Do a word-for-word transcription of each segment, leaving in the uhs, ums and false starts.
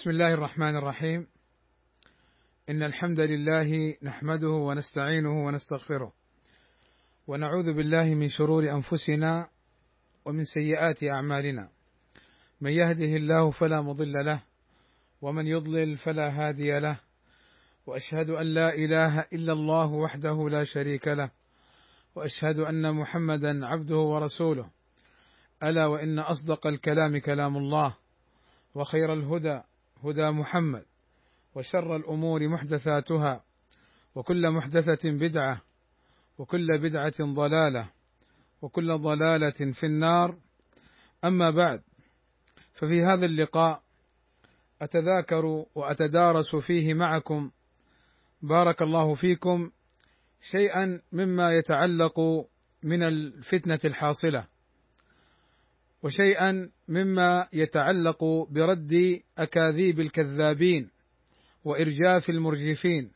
بسم الله الرحمن الرحيم. إن الحمد لله نحمده ونستعينه ونستغفره، ونعوذ بالله من شرور أنفسنا ومن سيئات أعمالنا. من يهده الله فلا مضل له، ومن يضلل فلا هادي له، وأشهد أن لا إله إلا الله وحده لا شريك له، وأشهد أن محمدا عبده ورسوله. ألا وإن أصدق الكلام كلام الله، وخير الهدى هدى محمد، وشر الأمور محدثاتها، وكل محدثة بدعة، وكل بدعة ضلالة، وكل ضلالة في النار. أما بعد، ففي هذا اللقاء أتذاكر وأتدارس فيه معكم بارك الله فيكم شيئا مما يتعلق من الفتنة الحاصلة، وشيئا مما يتعلق برد أكاذيب الكذابين وإرجاف المرجفين.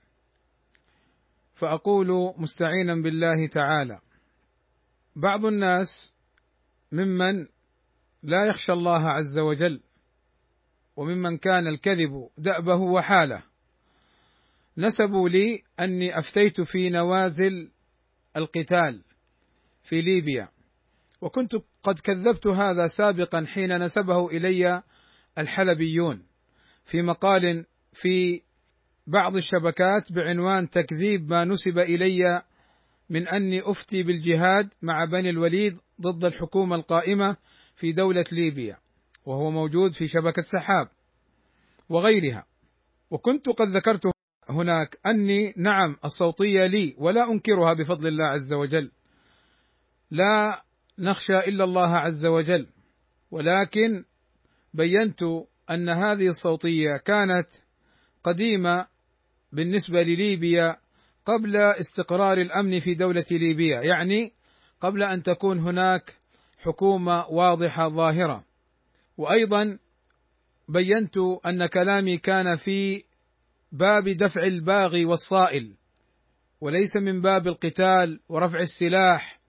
فأقول مستعينا بالله تعالى: بعض الناس ممن لا يخشى الله عز وجل، وممن كان الكذب دأبه وحاله، نسبوا لي أني أفتيت في نوازل القتال في ليبيا، وكنت قد كذبت هذا سابقا حين نسبه إلي الحلبيون في مقال في بعض الشبكات بعنوان تكذيب ما نسب إلي من أني أفتي بالجهاد مع بني الوليد ضد الحكومة القائمة في دولة ليبيا، وهو موجود في شبكة سحاب وغيرها. وكنت قد ذكرت هناك أني نعم الصوتية لي ولا أنكرها بفضل الله عز وجل، لا نخشى إلا الله عز وجل، ولكن بينت أن هذه الصوتية كانت قديمة بالنسبة لليبيا قبل استقرار الأمن في دولة ليبيا، يعني قبل أن تكون هناك حكومة واضحة ظاهرة. وأيضا بينت أن كلامي كان في باب دفع الباغي والصائل، وليس من باب القتال ورفع السلاح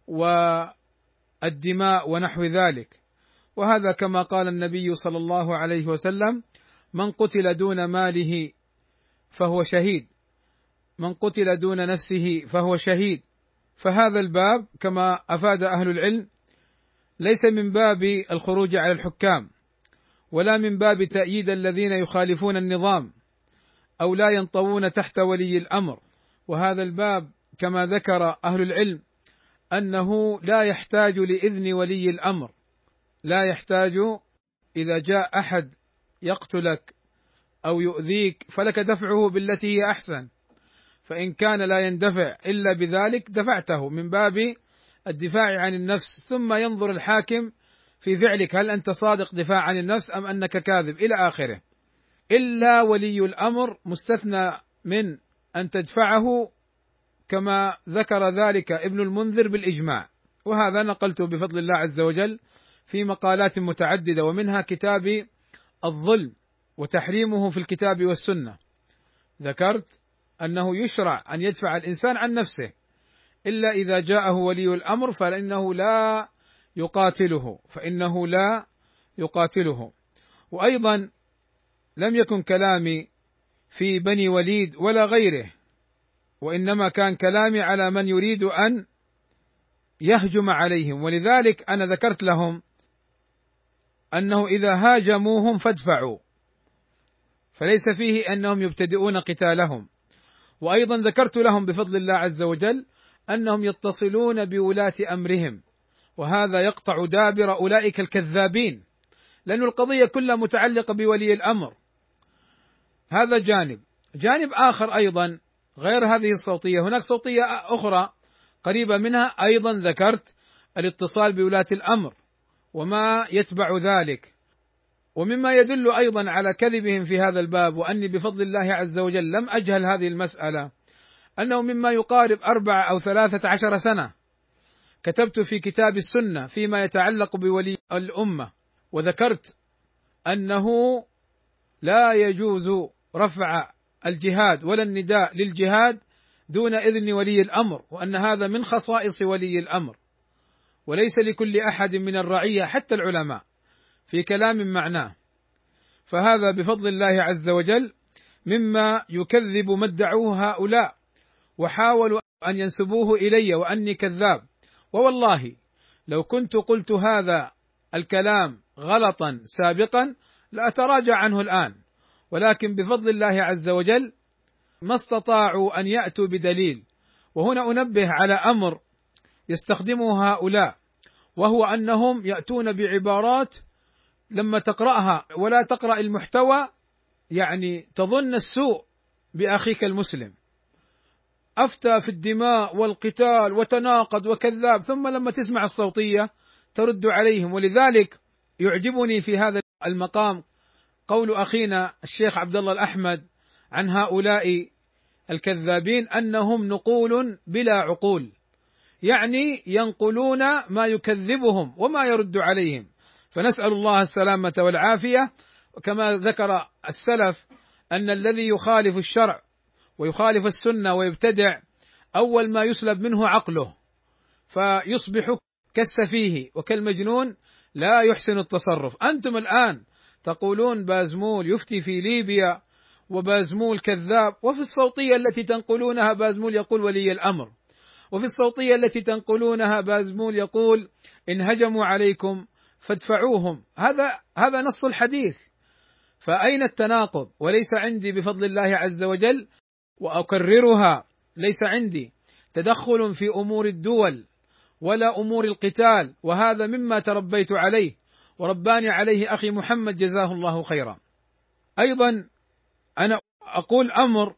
والدماء ونحو ذلك. وهذا كما قال النبي صلى الله عليه وسلم: من قتل دون ماله فهو شهيد، من قتل دون نفسه فهو شهيد. فهذا الباب كما أفاد أهل العلم ليس من باب الخروج على الحكام، ولا من باب تأييد الذين يخالفون النظام أو لا ينطوون تحت ولي الأمر. وهذا الباب كما ذكر أهل العلم أنه لا يحتاج لإذن ولي الأمر، لا يحتاج. إذا جاء أحد يقتلك أو يؤذيك فلك دفعه بالتي هي أحسن، فإن كان لا يندفع إلا بذلك دفعته من باب الدفاع عن النفس، ثم ينظر الحاكم في فعلك هل أنت صادق دفاع عن النفس أم أنك كاذب إلى آخره. إلا ولي الأمر مستثنى من أن تدفعه، كما ذكر ذلك ابن المنذر بالإجماع، وهذا نقلته بفضل الله عز وجل في مقالات متعددة، ومنها كتاب الظلم وتحريمه في الكتاب والسنة. ذكرت أنه يشرع أن يدفع الإنسان عن نفسه إلا إذا جاءه ولي الأمر فإنه لا يقاتله فإنه لا يقاتله. وأيضا لم يكن كلامي في بني وليد ولا غيره، وإنما كان كلامي على من يريد أن يهجم عليهم، ولذلك أنا ذكرت لهم أنه إذا هاجموهم فادفعوا، فليس فيه أنهم يبتدئون قتالهم. وأيضا ذكرت لهم بفضل الله عز وجل أنهم يتصلون بولاة أمرهم، وهذا يقطع دابر أولئك الكذابين، لأن القضية كلها متعلقة بولي الأمر. هذا جانب. جانب آخر أيضا غير هذه الصوتية، هناك صوتية أخرى قريبة منها أيضا ذكرت الاتصال بولاة الأمر وما يتبع ذلك. ومما يدل أيضا على كذبهم في هذا الباب، وأني بفضل الله عز وجل لم أجهل هذه المسألة، أنه مما يقارب أربع أو ثلاثة عشر سنة كتبت في كتاب السنة فيما يتعلق بولي الأمة، وذكرت أنه لا يجوز رفع الجهاد ولا النداء للجهاد دون إذن ولي الأمر، وأن هذا من خصائص ولي الأمر، وليس لكل أحد من الرعية حتى العلماء، في كلام معناه. فهذا بفضل الله عز وجل مما يكذب ما ادعوه هؤلاء وحاولوا أن ينسبوه إلي وأني كذاب. ووالله لو كنت قلت هذا الكلام غلطا سابقا لأتراجع عنه الآن، ولكن بفضل الله عز وجل ما استطاعوا أن يأتوا بدليل. وهنا أنبه على أمر يستخدمه هؤلاء، وهو أنهم يأتون بعبارات لما تقرأها ولا تقرأ المحتوى يعني تظن السوء بأخيك المسلم، أفتى في الدماء والقتال وتناقض وكذاب، ثم لما تسمع الصوتية ترد عليهم. ولذلك يعجبني في هذا المقام قول أخينا الشيخ عبد الله الأحمد عن هؤلاء الكذابين أنهم نقول بلا عقول، يعني ينقلون ما يكذبهم وما يرد عليهم. فنسأل الله السلامة والعافية. وكما ذكر السلف أن الذي يخالف الشرع ويخالف السنة ويبتدع أول ما يسلب منه عقله، فيصبح كالسفيه وكالمجنون لا يحسن التصرف. أنتم الآن تقولون بازمول يفتي في ليبيا وبازمول كذاب، وفي الصوتية التي تنقلونها بازمول يقول ولي الأمر، وفي الصوتية التي تنقلونها بازمول يقول إن هجموا عليكم فادفعوهم. هذا هذا نص الحديث، فأين التناقض؟ وليس عندي بفضل الله عز وجل، وأكررها، ليس عندي تدخل في أمور الدول ولا أمور القتال، وهذا مما تربيت عليه ورباني عليه أخي محمد جزاه الله خيرا. أيضا أنا أقول أمر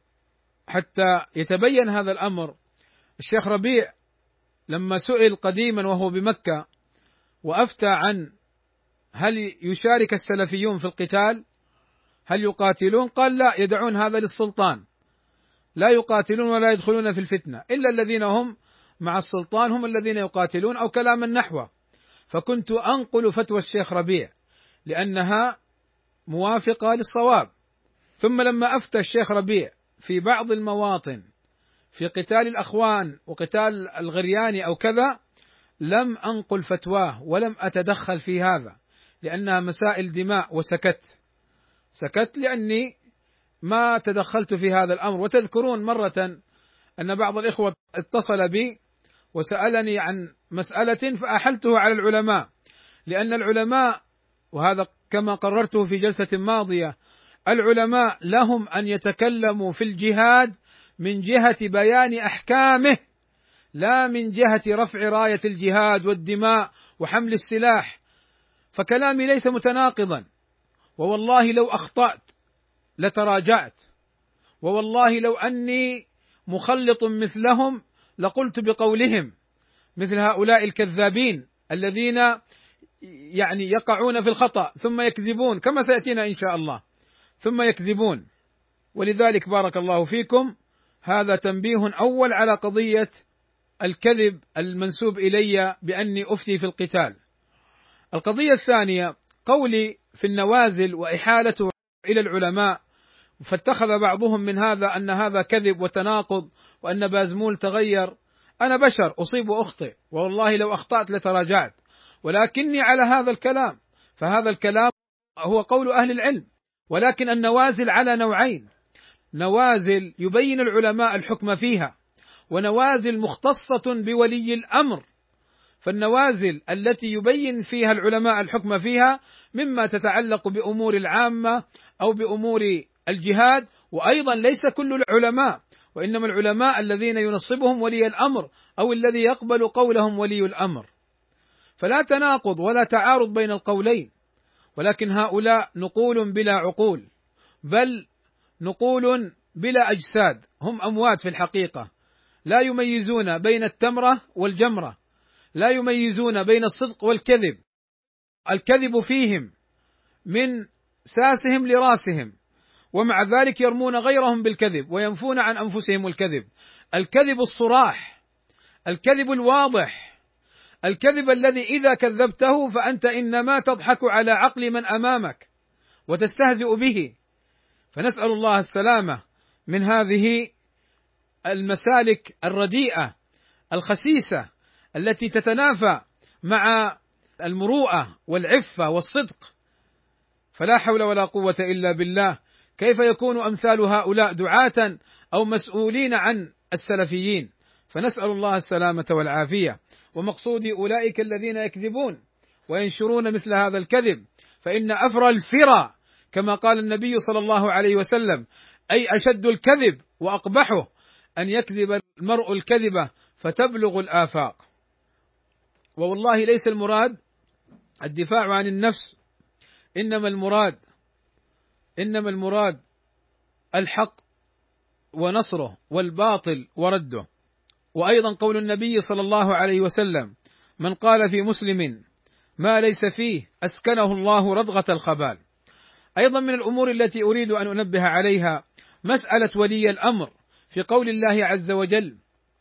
حتى يتبين هذا الأمر. الشيخ ربيع لما سئل قديما وهو بمكة وأفتى عن هل يشارك السلفيون في القتال، هل يقاتلون؟ قال لا، يدعون هذا للسلطان، لا يقاتلون ولا يدخلون في الفتنة، إلا الذين هم مع السلطان هم الذين يقاتلون، أو كلاما نحوه. فكنت أنقل فتوى الشيخ ربيع لأنها موافقة للصواب. ثم لما أفتى الشيخ ربيع في بعض المواطن في قتال الأخوان وقتال الغرياني أو كذا، لم أنقل فتواه ولم أتدخل في هذا لأنها مسائل دماء، وسكت سكت لأني ما تدخلت في هذا الأمر. وتذكرون مرة أن بعض الإخوة اتصل بي وسألني عن مسألة فأحلته على العلماء، لأن العلماء، وهذا كما قررته في جلسة ماضية، العلماء لهم أن يتكلموا في الجهاد من جهة بيان أحكامه، لا من جهة رفع راية الجهاد والدماء وحمل السلاح. فكلامي ليس متناقضا، ووالله لو أخطأت لتراجعت، ووالله لو أني مخلط مثلهم لقلت بقولهم، مثل هؤلاء الكذابين الذين يعني يقعون في الخطأ ثم يكذبون كما سيأتينا إن شاء الله، ثم يكذبون. ولذلك بارك الله فيكم، هذا تنبيه أول على قضية الكذب المنسوب إلي بأني أفتي في القتال. القضية الثانية قولي في النوازل وإحالته إلى العلماء، فاتخذ بعضهم من هذا أن هذا كذب وتناقض وأن بازمول تغير. أنا بشر أصيب وأخطئ، والله لو أخطأت لتراجعت، ولكني على هذا الكلام، فهذا الكلام هو قول أهل العلم. ولكن النوازل على نوعين: نوازل يبين العلماء الحكم فيها، ونوازل مختصة بولي الأمر. فالنوازل التي يبين فيها العلماء الحكم فيها مما تتعلق بأمور العامة أو بأمور الجهاد، وأيضا ليس كل العلماء، وإنما العلماء الذين ينصبهم ولي الأمر أو الذي يقبل قولهم ولي الأمر. فلا تناقض ولا تعارض بين القولين، ولكن هؤلاء نقول بلا عقول، بل نقول بلا أجساد، هم أموات في الحقيقة، لا يميزون بين التمرة والجمرة، لا يميزون بين الصدق والكذب. الكذب فيهم من ساسهم لراسهم، ومع ذلك يرمون غيرهم بالكذب وينفون عن أنفسهم الكذب. الكذب الصراح، الكذب الواضح، الكذب الذي إذا كذبته فأنت إنما تضحك على عقل من أمامك وتستهزئ به. فنسأل الله السلامة من هذه المسالك الرديئة الخسيسة التي تتنافى مع المروءة والعفة والصدق. فلا حول ولا قوة إلا بالله. كيف يكون أمثال هؤلاء دعاة أو مسؤولين عن السلفيين؟ فنسأل الله السلامة والعافية. ومقصود أولئك الذين يكذبون وينشرون مثل هذا الكذب، فإن أفرى الفرى كما قال النبي صلى الله عليه وسلم، أي أشد الكذب وأقبحه أن يكذب المرء الكذبة فتبلغ الآفاق. والله ليس المراد الدفاع عن النفس، إنما المراد إنما المراد الحق ونصره والباطل ورده. وأيضا قول النبي صلى الله عليه وسلم: من قال في مسلم ما ليس فيه أسكنه الله رضغة الخبال. أيضا من الأمور التي أريد أن أنبه عليها مسألة ولي الأمر في قول الله عز وجل: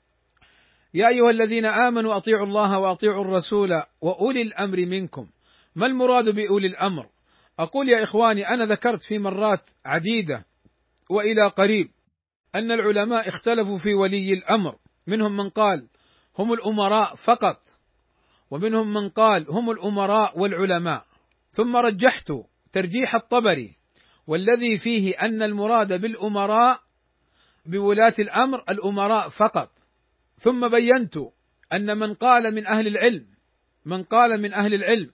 يا أيها الذين آمنوا أطيعوا الله وأطيعوا الرسول وأولي الأمر منكم. ما المراد بأولي الأمر؟ أقول يا إخواني، أنا ذكرت في مرات عديدة وإلى قريب أن العلماء اختلفوا في ولي الأمر، منهم من قال هم الأمراء فقط، ومنهم من قال هم الأمراء والعلماء، ثم رجحت ترجيح الطبري والذي فيه أن المراد بالأمراء بولاة الأمر الأمراء فقط، ثم بينت أن من قال من أهل العلم من قال من أهل العلم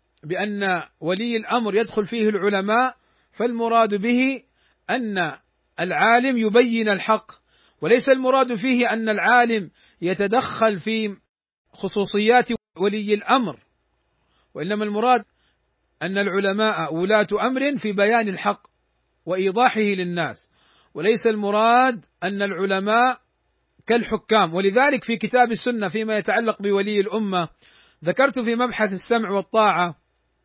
بأن ولي الأمر يدخل فيه العلماء، فالمراد به أن العالم يبين الحق، وليس المراد فيه أن العالم يتدخل في خصوصيات ولي الأمر، وإنما المراد أن العلماء ولاة أمر في بيان الحق وإيضاحه للناس، وليس المراد أن العلماء كالحكام. ولذلك في كتاب السنة فيما يتعلق بولي الأمة ذكرت في مبحث السمع والطاعة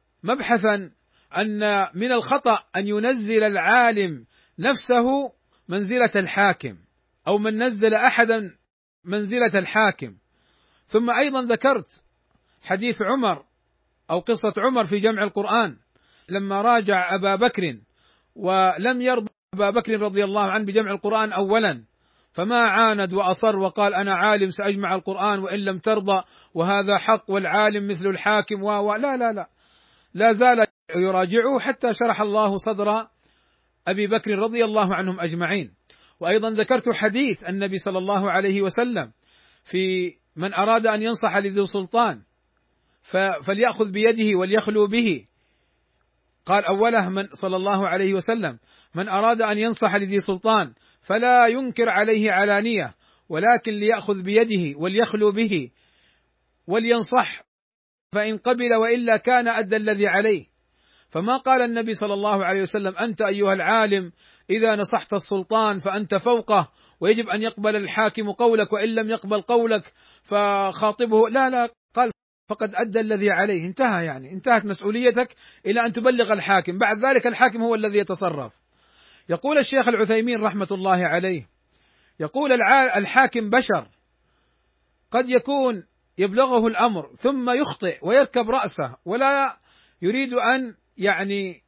مبحثا أن من الخطأ أن ينزل العالم نفسه منزلة الحاكم أو من نزل أحدا منزلة الحاكم. ثم أيضا ذكرت حديث عمر أو قصة عمر في جمع القرآن لما راجع أبا بكر ولم يرضى أبا بكر رضي الله عنه بجمع القرآن أولا، فما عاند وأصر وقال أنا عالم سأجمع القرآن وإن لم ترضى، وهذا حق والعالم مثل الحاكم و لا لا لا لا زال يراجعه حتى شرح الله صدر أبي بكر رضي الله عنهم أجمعين. وأيضا ذكرت حديث النبي صلى الله عليه وسلم في من أراد أن ينصح لذي سلطان فليأخذ بيده وليخلو به، قال أوله من صلى الله عليه وسلم: من أراد أن ينصح لذي سلطان فلا ينكر عليه علانية، ولكن ليأخذ بيده وليخلو به ولينصح، فإن قبل وإلا كان أدى الذي عليه. فما قال النبي صلى الله عليه وسلم: أنت أيها العالم إذا نصحت السلطان فأنت فوقه ويجب أن يقبل الحاكم قولك، وإن لم يقبل قولك فخاطبه. لا لا، قال فقد أدى الذي عليه، انتهى، يعني انتهت مسؤوليتك إلى أن تبلغ الحاكم، بعد ذلك الحاكم هو الذي يتصرف. يقول الشيخ العثيمين رحمة الله عليه، يقول الحاكم بشر قد يكون يبلغه الأمر ثم يخطئ ويركب رأسه ولا يريد أن يعني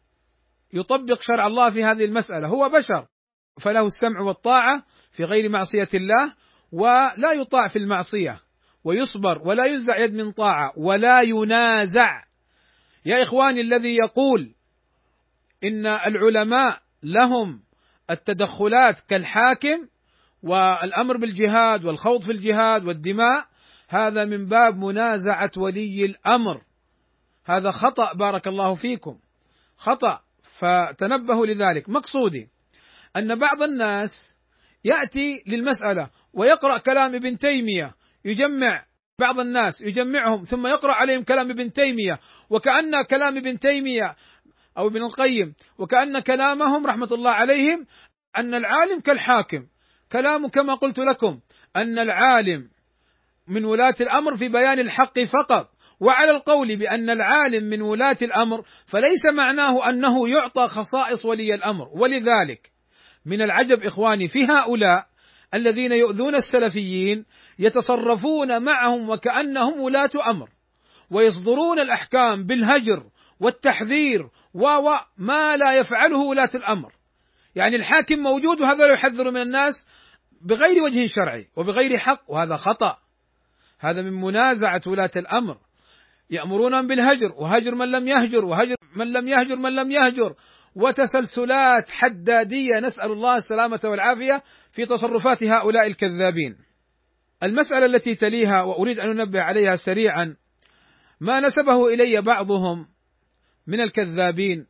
يطبق شرع الله في هذه المسألة، هو بشر فله السمع والطاعة في غير معصية الله، ولا يطاع في المعصية، ويصبر ولا ينزع يد من طاعة ولا ينازع. يا إخواني، الذي يقول إن العلماء لهم التدخلات كالحاكم والأمر بالجهاد والخوض في الجهاد والدماء، هذا من باب منازعة ولي الأمر، هذا خطأ، بارك الله فيكم، خطأ، فتنبهوا لذلك. مقصودي أن بعض الناس يأتي للمسألة ويقرأ كلام ابن تيمية، يجمع بعض الناس يجمعهم ثم يقرأ عليهم كلام ابن تيمية، وكأن كلام ابن تيمية أو ابن القيم وكأن كلامهم رحمة الله عليهم أن العالم كالحاكم، كلام كما قلت لكم أن العالم من ولاة الأمر في بيان الحق فقط. وعلى القول بأن العالم من ولاة الأمر فليس معناه أنه يعطى خصائص ولي الأمر. ولذلك من العجب إخواني في هؤلاء الذين يؤذون السلفيين، يتصرفون معهم وكأنهم ولاة أمر، ويصدرون الأحكام بالهجر والتحذير وما لا يفعله ولاة الأمر. يعني الحاكم موجود وهذا يحذر من الناس بغير وجه شرعي وبغير حق، وهذا خطأ، هذا من منازعة ولاة الأمر. يأمرون بالهجر، وهجر من لم يهجر، وهجر من لم يهجر من لم يهجر، وتسلسلات حدادية، نسأل الله السلامة والعافية في تصرفات هؤلاء الكذابين. المسألة التي تليها وأريد أن أنبه عليها سريعا، ما نسبه إلي بعضهم من الكذابين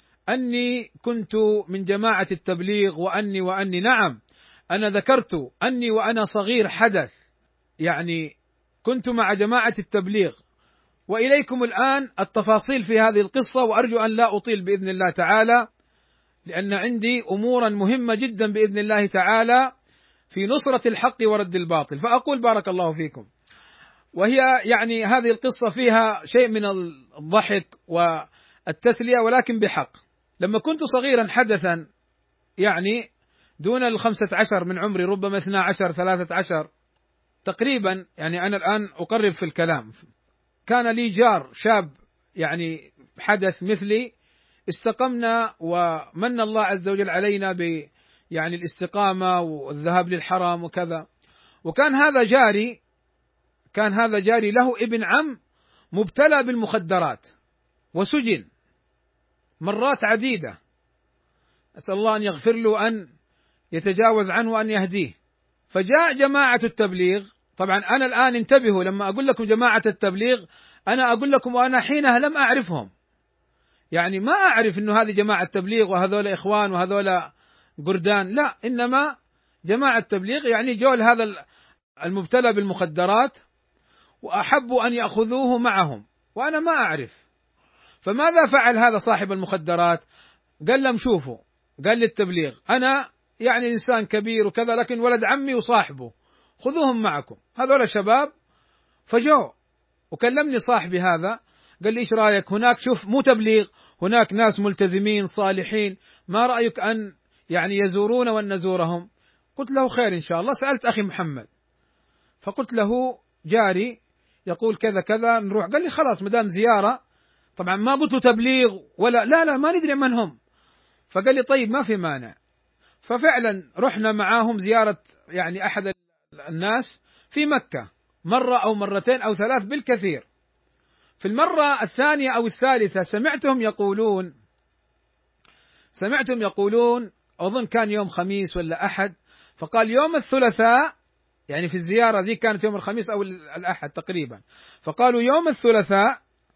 أني كنت من جماعة التبليغ، وأني وأني نعم، أنا ذكرت أني وأنا صغير حدث، يعني كنت مع جماعة التبليغ، وإليكم الآن التفاصيل في هذه القصة، وأرجو أن لا أطيل بإذن الله تعالى، لأن عندي أمورا مهمة جدا بإذن الله تعالى في نصرة الحق ورد الباطل. فأقول بارك الله فيكم، وهي يعني هذه القصة فيها شيء من الضحك والتسلية، ولكن بحق. لما كنت صغيرا حدثا، يعني دون الخمسة عشر من عمري، ربما اثنا عشر ثلاثة عشر تقريبا، يعني أنا الآن أقرب في الكلام، كان لي جار شاب، يعني حدث مثلي، استقمنا ومن الله عز وجل علينا ب يعني الاستقامة والذهاب للحرم وكذا. وكان هذا جاري كان هذا جاري له ابن عم مبتلى بالمخدرات وسجن مرات عديدة، أسأل الله أن يغفر له، أن يتجاوز عنه وأن يهديه. فجاء جماعة التبليغ، طبعا أنا الآن انتبهوا، لما أقول لكم جماعة التبليغ أنا أقول لكم وأنا حينها لم أعرفهم، يعني ما أعرف أنه هذه جماعة تبليغ وهذول إخوان وهذول قردان، لا، إنما جماعة تبليغ يعني جول هذا المبتلى بالمخدرات، وأحبوا أن يأخذوه معهم وأنا ما أعرف. فماذا فعل هذا صاحب المخدرات؟ قال لهم شوفوا، قال للتبليغ أنا يعني إنسان كبير وكذا، لكن ولد عمي وصاحبه خذوهم معكم، هذول شباب. فجو وكلمني صاحبي هذا، قال لي إيش رأيك هناك، شوف مو تبليغ، هناك ناس ملتزمين صالحين، ما رأيك أن يعني يزورون وأن نزورهم؟ قلت له خير إن شاء الله. سألت أخي محمد، فقلت له جاري يقول كذا كذا نروح. قال لي خلاص مدام زيارة، طبعا ما قلت له تبليغ ولا لا لا ما ندري من هم. فقال لي طيب ما في مانع. ففعلا رحنا معاهم زيارة يعني أحد الناس في مكة، مرة أو مرتين أو ثلاث بالكثير. في المرة الثانية أو الثالثة سمعتهم يقولون سمعتهم يقولون أظن كان يوم خميس ولا أحد، فقال يوم الثلاثاء، يعني في الزيارة ذي كانت يوم الخميس أو الأحد تقريبا، فقالوا يوم الثلاثاء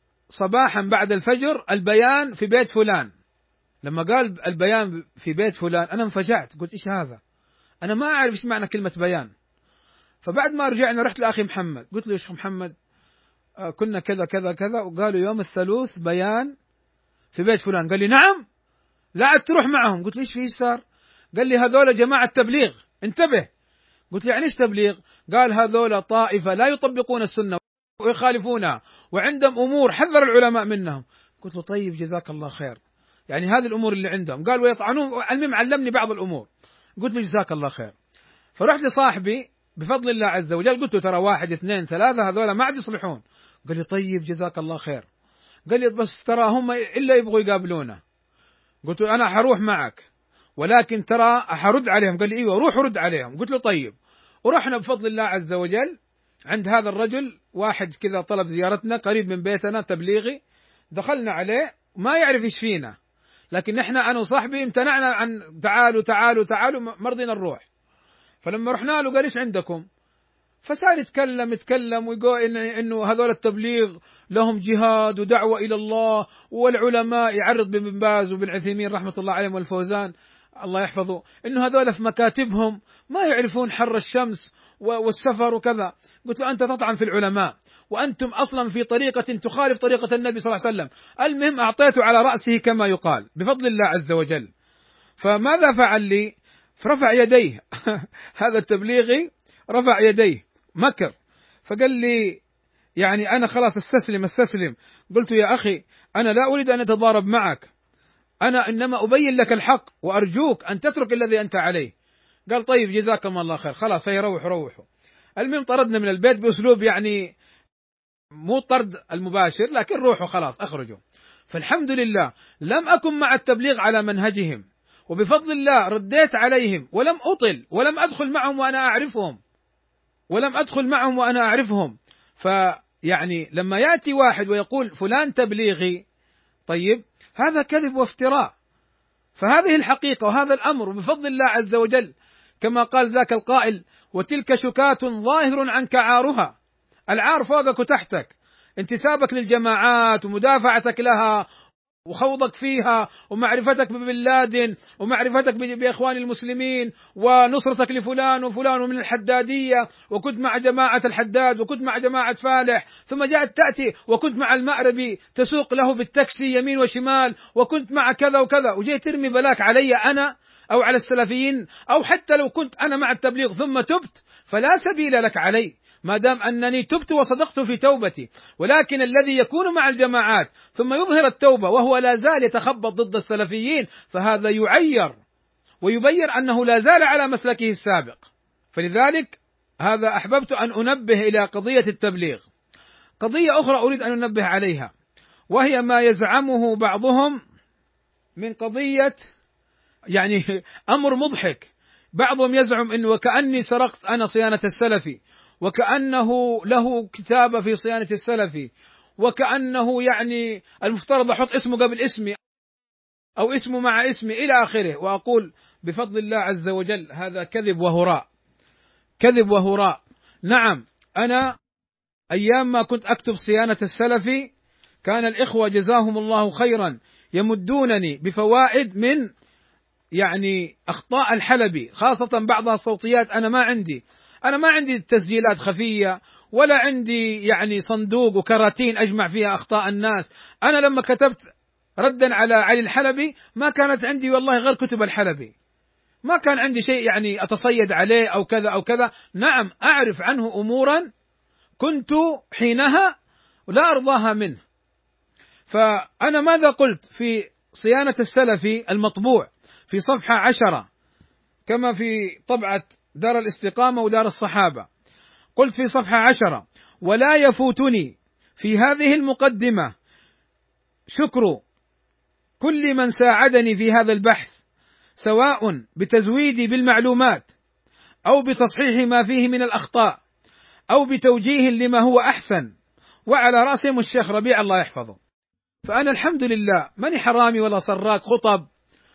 صباحا بعد الفجر البيان في بيت فلان. لما قال البيان في بيت فلان أنا انفجعت، قلت إيش هذا؟ أنا ما أعرف إيش معنى كلمة بيان. فبعد ما رجعنا رحت لأخي محمد، قلت له يا شيخ محمد آه كنا كذا كذا كذا، وقالوا يوم الثلاث بيان في بيت فلان. قال لي نعم، لا عاد تروح معهم. قلت له ايش في صار؟ قال لي هذول جماعة تبليغ، انتبه. قلت له يعني ايش تبليغ؟ قال هذول طائفة لا يطبقون السنة ويخالفونها، وعندهم أمور حذر العلماء منهم. قلت له طيب جزاك الله خير، يعني هذه الأمور اللي عندهم. قال ويطعنون، المهم علمني بعض الأمور. قلت له جزاك الله خير. فرحت لصاحبي بفضل الله عز وجل، قلت له ترى واحد اثنين ثلاثة هذول ما عاد يصلحون. قال لي طيب جزاك الله خير. قال لي بس ترى هم إلا يبغوا يقابلونه. قلت له أنا حروح معك، ولكن ترى حرد عليهم. قال لي ايوه روح رد عليهم. قلت له طيب. ورحنا بفضل الله عز وجل عند هذا الرجل، واحد كذا طلب زيارتنا قريب من بيتنا تبليغي، دخلنا عليه ما يعرف ايش فينا، لكن احنا انا وصاحبي امتنعنا عن تعالوا تعالوا تعالوا ما رضينا نروح. فلما رحنا له قال ايش عندكم؟ فصار يتكلم يتكلم ويقول إن انه هذول التبليغ لهم جهاد ودعوه الى الله، والعلماء يعرض بن باز وبن عثيمين رحمه الله عليهم والفوزان الله يحفظه، انه هذول في مكاتبهم ما يعرفون حر الشمس والسفر وكذا. قلت له انت تطعن في العلماء، وانتم اصلا في طريقه تخالف طريقه النبي صلى الله عليه وسلم. المهم اعطيته على راسه كما يقال بفضل الله عز وجل. فماذا فعل لي؟ فرفع يديه هذا التبليغي رفع يديه مكر، فقال لي يعني أنا خلاص استسلم استسلم. قلت يا أخي أنا لا أريد أن أتضارب معك، أنا إنما أبين لك الحق وأرجوك أن تترك الذي أنت عليه. قال طيب جزاكم الله خير، خلاص هي روح روحوا. المهم طردنا من البيت بأسلوب يعني مو طرد المباشر، لكن روحوا خلاص أخرجوا. فالحمد لله لم أكن مع التبليغ على منهجهم، وبفضل الله رديت عليهم ولم أطل ولم أدخل معهم وأنا أعرفهم ولم أدخل معهم وأنا أعرفهم. فيعني يعني لما يأتي واحد ويقول فلان تبليغي، طيب هذا كذب وافتراء. فهذه الحقيقة وهذا الأمر بفضل الله عز وجل، كما قال ذاك القائل: وتلك شكاة ظاهر عنك عارها. العار فوقك وتحتك، انتسابك للجماعات ومدافعتك لها وخوضك فيها ومعرفتك ببن لادن ومعرفتك بإخوان المسلمين ونصرتك لفلان وفلان ومن الحدادية، وكنت مع جماعة الحداد وكنت مع جماعة فالح، ثم جاءت تأتي وكنت مع المأربي تسوق له بالتاكسي يمين وشمال، وكنت مع كذا وكذا، وجيت ترمي بلاك علي أنا أو على السلفيين، أو حتى لو كنت أنا مع التبليغ ثم تبت فلا سبيل لك علي ما دام أنني تبت وصدقت في توبتي. ولكن الذي يكون مع الجماعات ثم يظهر التوبة وهو لا زال يتخبط ضد السلفيين، فهذا يعير ويبين أنه لا زال على مسلكه السابق. فلذلك هذا أحببت أن أنبه إلى قضية التبليغ. قضية أخرى أريد أن أنبه عليها، وهي ما يزعمه بعضهم من قضية، يعني أمر مضحك. بعضهم يزعم أنه وكأني سرقت أنا صيانة السلفي، وكأنه له كتابة في صيانة السلفي، وكأنه يعني المفترض أحط اسمه قبل اسمي أو اسمه مع اسمي إلى آخره. وأقول بفضل الله عز وجل هذا كذب وهراء، كذب وهراء. نعم، أنا أيام ما كنت أكتب صيانة السلفي كان الإخوة جزاهم الله خيرا يمدونني بفوائد من يعني أخطاء الحلبي، خاصة بعضها الصوتيات أنا ما عندي، أنا ما عندي تسجيلات خفية ولا عندي يعني صندوق وكراتين أجمع فيها أخطاء الناس. أنا لما كتبت ردا على علي الحلبي ما كانت عندي والله غير كتب الحلبي، ما كان عندي شيء يعني أتصيد عليه أو كذا أو كذا. نعم، أعرف عنه أمورا كنت حينها لا أرضاها منه. فأنا ماذا قلت في صيانة السلفي المطبوع في صفحة عشرة كما في طبعة دار الاستقامة ودار الصحابة؟ قلت في صفحة عشرة: ولا يفوتني في هذه المقدمة شكر كل من ساعدني في هذا البحث، سواء بتزويدي بالمعلومات أو بتصحيح ما فيه من الأخطاء أو بتوجيه لما هو أحسن، وعلى رأسهم الشيخ ربيع الله يحفظه. فأنا الحمد لله ماني حرامي ولا سراق خطب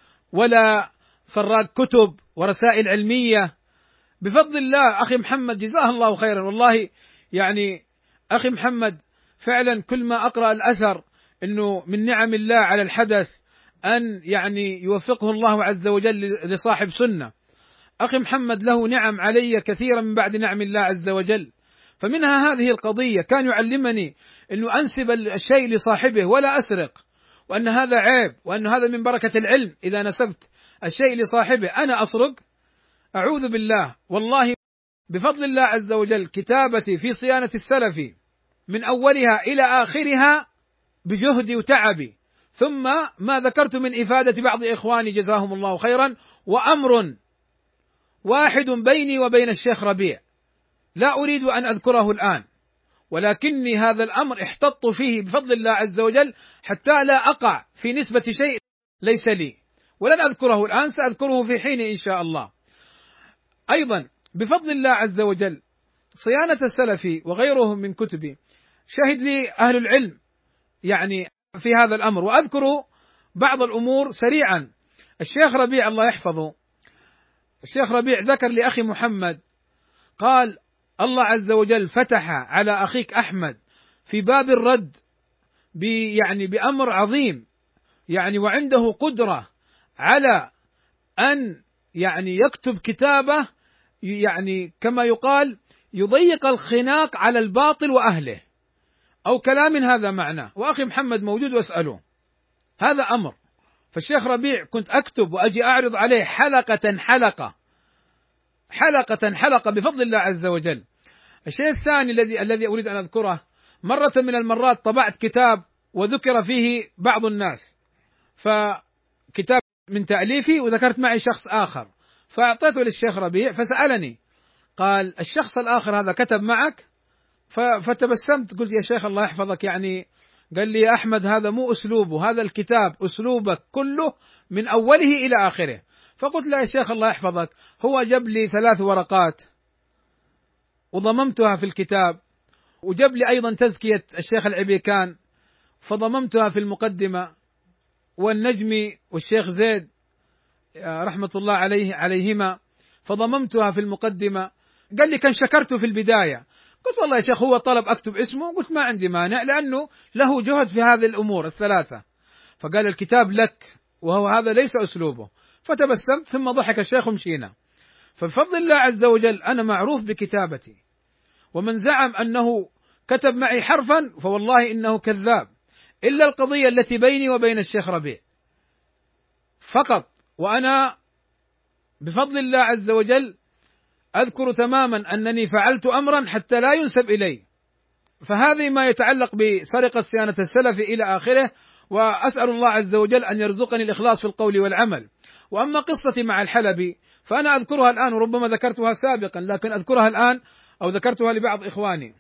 ولا سراق كتب ورسائل علمية، بفضل الله. أخي محمد جزاه الله خيرا، والله يعني أخي محمد فعلا كل ما أقرأ الأثر أنه من نعم الله على الحدث أن يعني يوفقه الله عز وجل لصاحب سنة. أخي محمد له نعم علي كثيرا من بعد نعم الله عز وجل، فمنها هذه القضية. كان يعلمني أنه أنسب الشيء لصاحبه ولا أسرق، وأن هذا عيب، وأن هذا من بركة العلم إذا نسبت الشيء لصاحبه. أنا أسرق؟ أعوذ بالله. والله بفضل الله عز وجل كتابتي في صيانة السلفي من أولها إلى آخرها بجهدي وتعبي، ثم ما ذكرت من إفادة بعض إخواني جزاهم الله خيرا. وأمر واحد بيني وبين الشيخ ربيع لا أريد أن أذكره الآن، ولكني هذا الأمر احتطت فيه بفضل الله عز وجل حتى لا أقع في نسبة شيء ليس لي، ولن أذكره الآن، سأذكره في حين إن شاء الله. أيضا بفضل الله عز وجل صيانة السلفي وغيره من كتبي شهد لي أهل العلم يعني في هذا الأمر. وأذكر بعض الأمور سريعا. الشيخ ربيع الله يحفظه، الشيخ ربيع ذكر لأخي محمد، قال: الله عز وجل فتح على أخيك أحمد في باب الرد يعني بأمر عظيم، يعني وعنده قدرة على أن يعني يكتب كتابة يعني كما يقال يضيق الخناق على الباطل وأهله، أو كلام هذا معناه. وأخي محمد موجود واسأله، هذا أمر. فالشيخ ربيع كنت أكتب وأجي أعرض عليه حلقة حلقة حلقة حلقة بفضل الله عز وجل. الشيء الثاني الذي الذي أريد أن أذكره، مرة من المرات طبعت كتاب وذكر فيه بعض الناس، فكتاب من تأليفي وذكرت معي شخص آخر، فأعطيته للشيخ ربيع فسألني قال: الشخص الآخر هذا كتب معك؟ فتبسمت قلت: يا شيخ الله يحفظك، يعني قال لي: يا أحمد هذا مو أسلوبه، هذا الكتاب أسلوبك كله من أوله إلى آخره. فقلت له: يا شيخ الله يحفظك، هو جاب لي ثلاث ورقات وضممتها في الكتاب وجاب لي أيضا تزكية الشيخ العبيكان فضممتها في المقدمة، والنجمي والشيخ زيد رحمة الله عليه عليهما فضممتها في المقدمة. قال لي كان شكرته في البداية، قلت والله يا شيخ هو طلب أكتب اسمه، قلت ما عندي مانع لأنه له جهد في هذه الأمور الثلاثة. فقال الكتاب لك وهو هذا ليس أسلوبه، فتبسمت ثم ضحك الشيخ ومشينا. فبفضل الله عز وجل أنا معروف بكتابتي، ومن زعم أنه كتب معي حرفا فوالله إنه كذاب، إلا القضية التي بيني وبين الشيخ ربيع فقط، وأنا بفضل الله عز وجل أذكر تماما أنني فعلت أمرا حتى لا ينسب إلي. فهذه ما يتعلق بسرقة صيانة السلف إلى آخره، وأسأل الله عز وجل أن يرزقني الإخلاص في القول والعمل. وأما قصتي مع الحلبي فأنا أذكرها الآن، وربما ذكرتها سابقا لكن أذكرها الآن أو ذكرتها لبعض إخواني.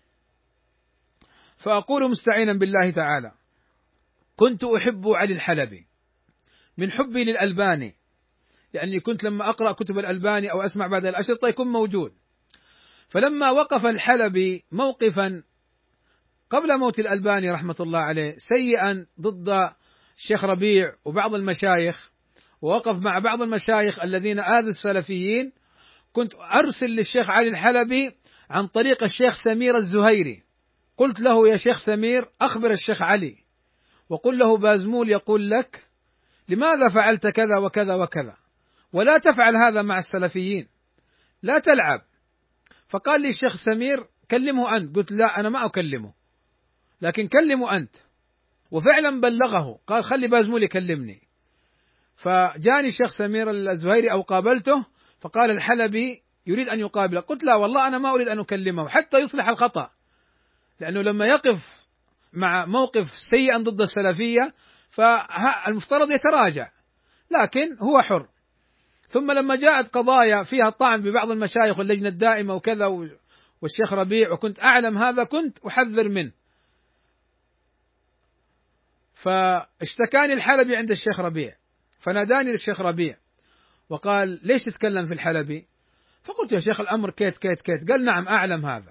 فأقول مستعينا بالله تعالى: كنت أحب علي الحلبي من حبي للألباني، لأني كنت لما أقرأ كتب الألباني أو أسمع بعد الأشرطة يكون موجود. فلما وقف الحلبي موقفا قبل موت الألباني رحمة الله عليه سيئا ضد الشيخ ربيع وبعض المشايخ، ووقف مع بعض المشايخ الذين آذوا السلفيين، كنت أرسل للشيخ علي الحلبي عن طريق الشيخ سمير الزهيري، قلت له: يا شيخ سمير أخبر الشيخ علي وقل له بازمول يقول لك لماذا فعلت كذا وكذا وكذا، ولا تفعل هذا مع السلفيين، لا تلعب. فقال لي الشيخ سمير: كلمه أنت. قلت: لا أنا ما أكلمه، لكن كلمه أنت. وفعلا بلغه، قال: خلي بازمول يكلمني. فجاني الشيخ سمير الزهيري أو قابلته، فقال الحلبي يريد أن يقابله. قلت: لا والله أنا ما أريد أن أكلمه حتى يصلح الخطأ، لأنه لما يقف مع موقف سيئا ضد السلفية فالمفترض يتراجع، لكن هو حر. ثم لما جاءت قضايا فيها الطعن ببعض المشايخ واللجنة الدائمة وكذا والشيخ ربيع، وكنت أعلم هذا كنت أحذر منه، فاشتكاني الحلبي عند الشيخ ربيع، فناداني للشيخ ربيع وقال: ليش تتكلم في الحلبي؟ فقلت: يا شيخ الأمر كيت كيت كيت. قال: نعم أعلم هذا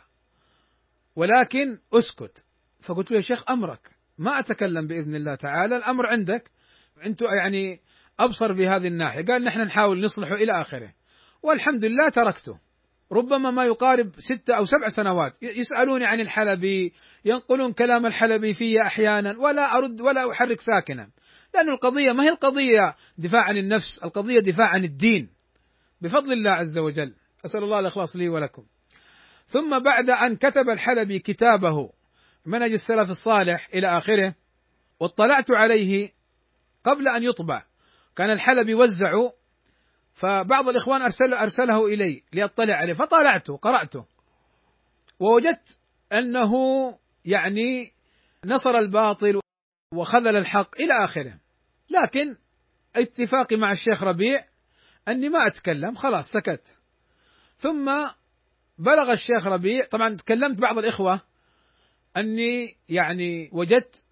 ولكن أسكت. فقلت له: يا شيخ أمرك، ما أتكلم بإذن الله تعالى، الأمر عندك، أنتم يعني أبصر بهذه الناحية. قال: نحن نحاول نصلحه إلى آخره، والحمد لله تركته. ربما ما يقارب ستة أو سبع سنوات يسألوني عن الحلبي، ينقلون كلام الحلبي في أحيانا، ولا أرد ولا أحرك ساكنا، لأن القضية ما هي القضية دفاع عن النفس، القضية دفاع عن الدين بفضل الله عز وجل. أسأل الله الإخلاص لي ولكم. ثم بعد أن كتب الحلبي كتابه منهج السلف الصالح إلى آخره، واطلعت عليه قبل أن يطبع، كان الحلبي وزعه، فبعض الإخوان أرسل أرسله إلي لأطلع عليه، فطالعته قرأته ووجدت أنه يعني نصر الباطل وخذل الحق إلى آخره، لكن اتفاقي مع الشيخ ربيع أني ما أتكلم، خلاص سكت. ثم بلغ الشيخ ربيع، طبعا تكلمت بعض الإخوة أني يعني وجدت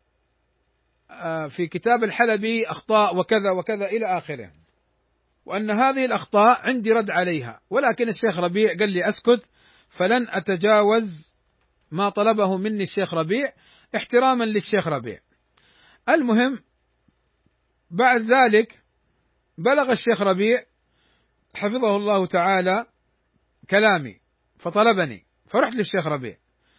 في كتاب الحلبي أخطاء وكذا وكذا إلى آخره، وأن هذه الأخطاء عندي رد عليها، ولكن الشيخ ربيع قال لي أسكت، فلن أتجاوز ما طلبه مني الشيخ ربيع احتراما للشيخ ربيع. المهم بعد ذلك بلغ الشيخ ربيع حفظه الله تعالى كلامي، فطلبني، فرحت للشيخ ربيع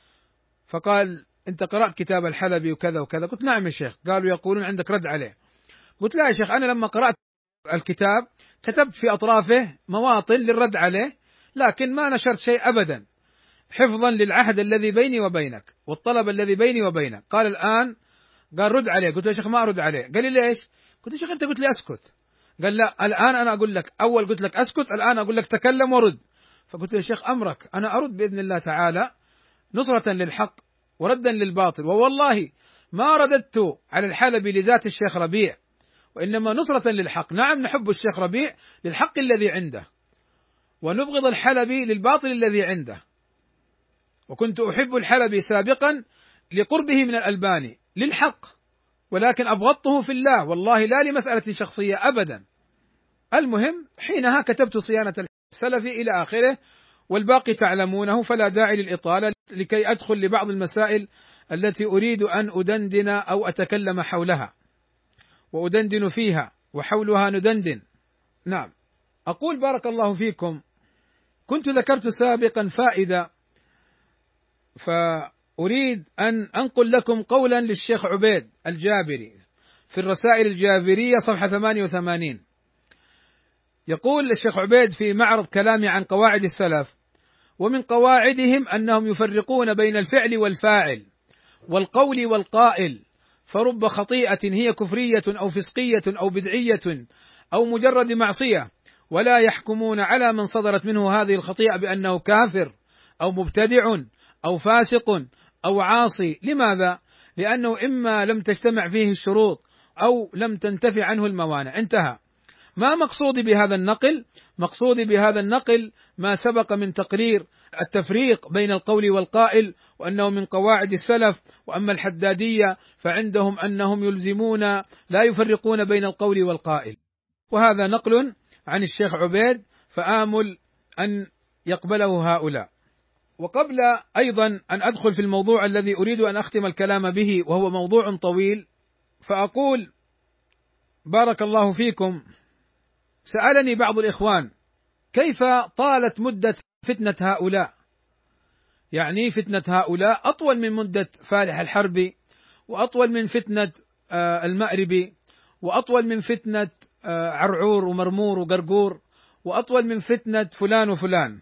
فقال: أنت قرأت كتاب الحلبي وكذا وكذا؟ قلت: نعم يا شيخ. قالوا: يقولون عندك رد عليه. قلت: لا يا شيخ، أنا لما قرأت الكتاب كتبت في أطرافه مواطن للرد عليه، لكن ما نشرت شيء أبدا، حفظا للعهد الذي بيني وبينك والطلب الذي بيني وبينك. قال: الآن قال رد عليه. قلت له: يا شيخ ما أرد عليه. قال لي: ليش؟ قلت: يا شيخ أنت قلت لي أسكت. قال: لا، الآن أنا أقول لك، أول قلت لك أسكت، الآن أقول لك تكلم ورد. فقلت له: يا شيخ أمرك، أنا أرد بإذن الله تعالى نصرة للحق وردا للباطل، ووالله ما رددت على الحلبي لذات الشيخ ربيع، وإنما نصرة للحق. نعم نحب الشيخ ربيع للحق الذي عنده، ونبغض الحلبي للباطل الذي عنده. وكنت أحب الحلبي سابقا لقربه من الألباني للحق، ولكن أبغضته في الله والله، لا لمسألة شخصية أبدا. المهم حينها كتبت صيانة السلفي إلى آخره، والباقي تعلمونه، فلا داعي للإطالة لكي أدخل لبعض المسائل التي أريد أن أدندن أو أتكلم حولها، وأدندن فيها، وحولها ندندن. نعم، أقول بارك الله فيكم، كنت ذكرت سابقا فائدة، فأريد أن أنقل لكم قولا للشيخ عبيد الجابري في الرسائل الجابرية صفحة ثمانية وثمانين. يقول الشيخ عبيد في معرض كلامي عن قواعد السلف: ومن قواعدهم أنهم يفرقون بين الفعل والفاعل والقول والقائل، فرب خطيئة هي كفرية أو فسقية أو بدعية أو مجرد معصية، ولا يحكمون على من صدرت منه هذه الخطيئة بأنه كافر أو مبتدع أو فاسق أو عاصي. لماذا؟ لأنه إما لم تجتمع فيه الشروط أو لم تنتفي عنه الموانع. انتهى. ما مقصودي بهذا النقل؟ مقصودي بهذا النقل ما سبق من تقرير التفريق بين القول والقائل، وأنه من قواعد السلف. وأما الحدادية فعندهم أنهم يلزمون لا يفرقون بين القول والقائل. وهذا نقل عن الشيخ عبيد، فآمل أن يقبله هؤلاء. وقبل أيضا أن أدخل في الموضوع الذي أريد أن أختم الكلام به، وهو موضوع طويل، فأقول بارك الله فيكم، سألني بعض الإخوان كيف طالت مدة فتنة هؤلاء، يعني فتنة هؤلاء أطول من مدة فالح الحربي، وأطول من فتنة المأربي، وأطول من فتنة عرعور ومرمور وقرقور، وأطول من فتنة فلان وفلان،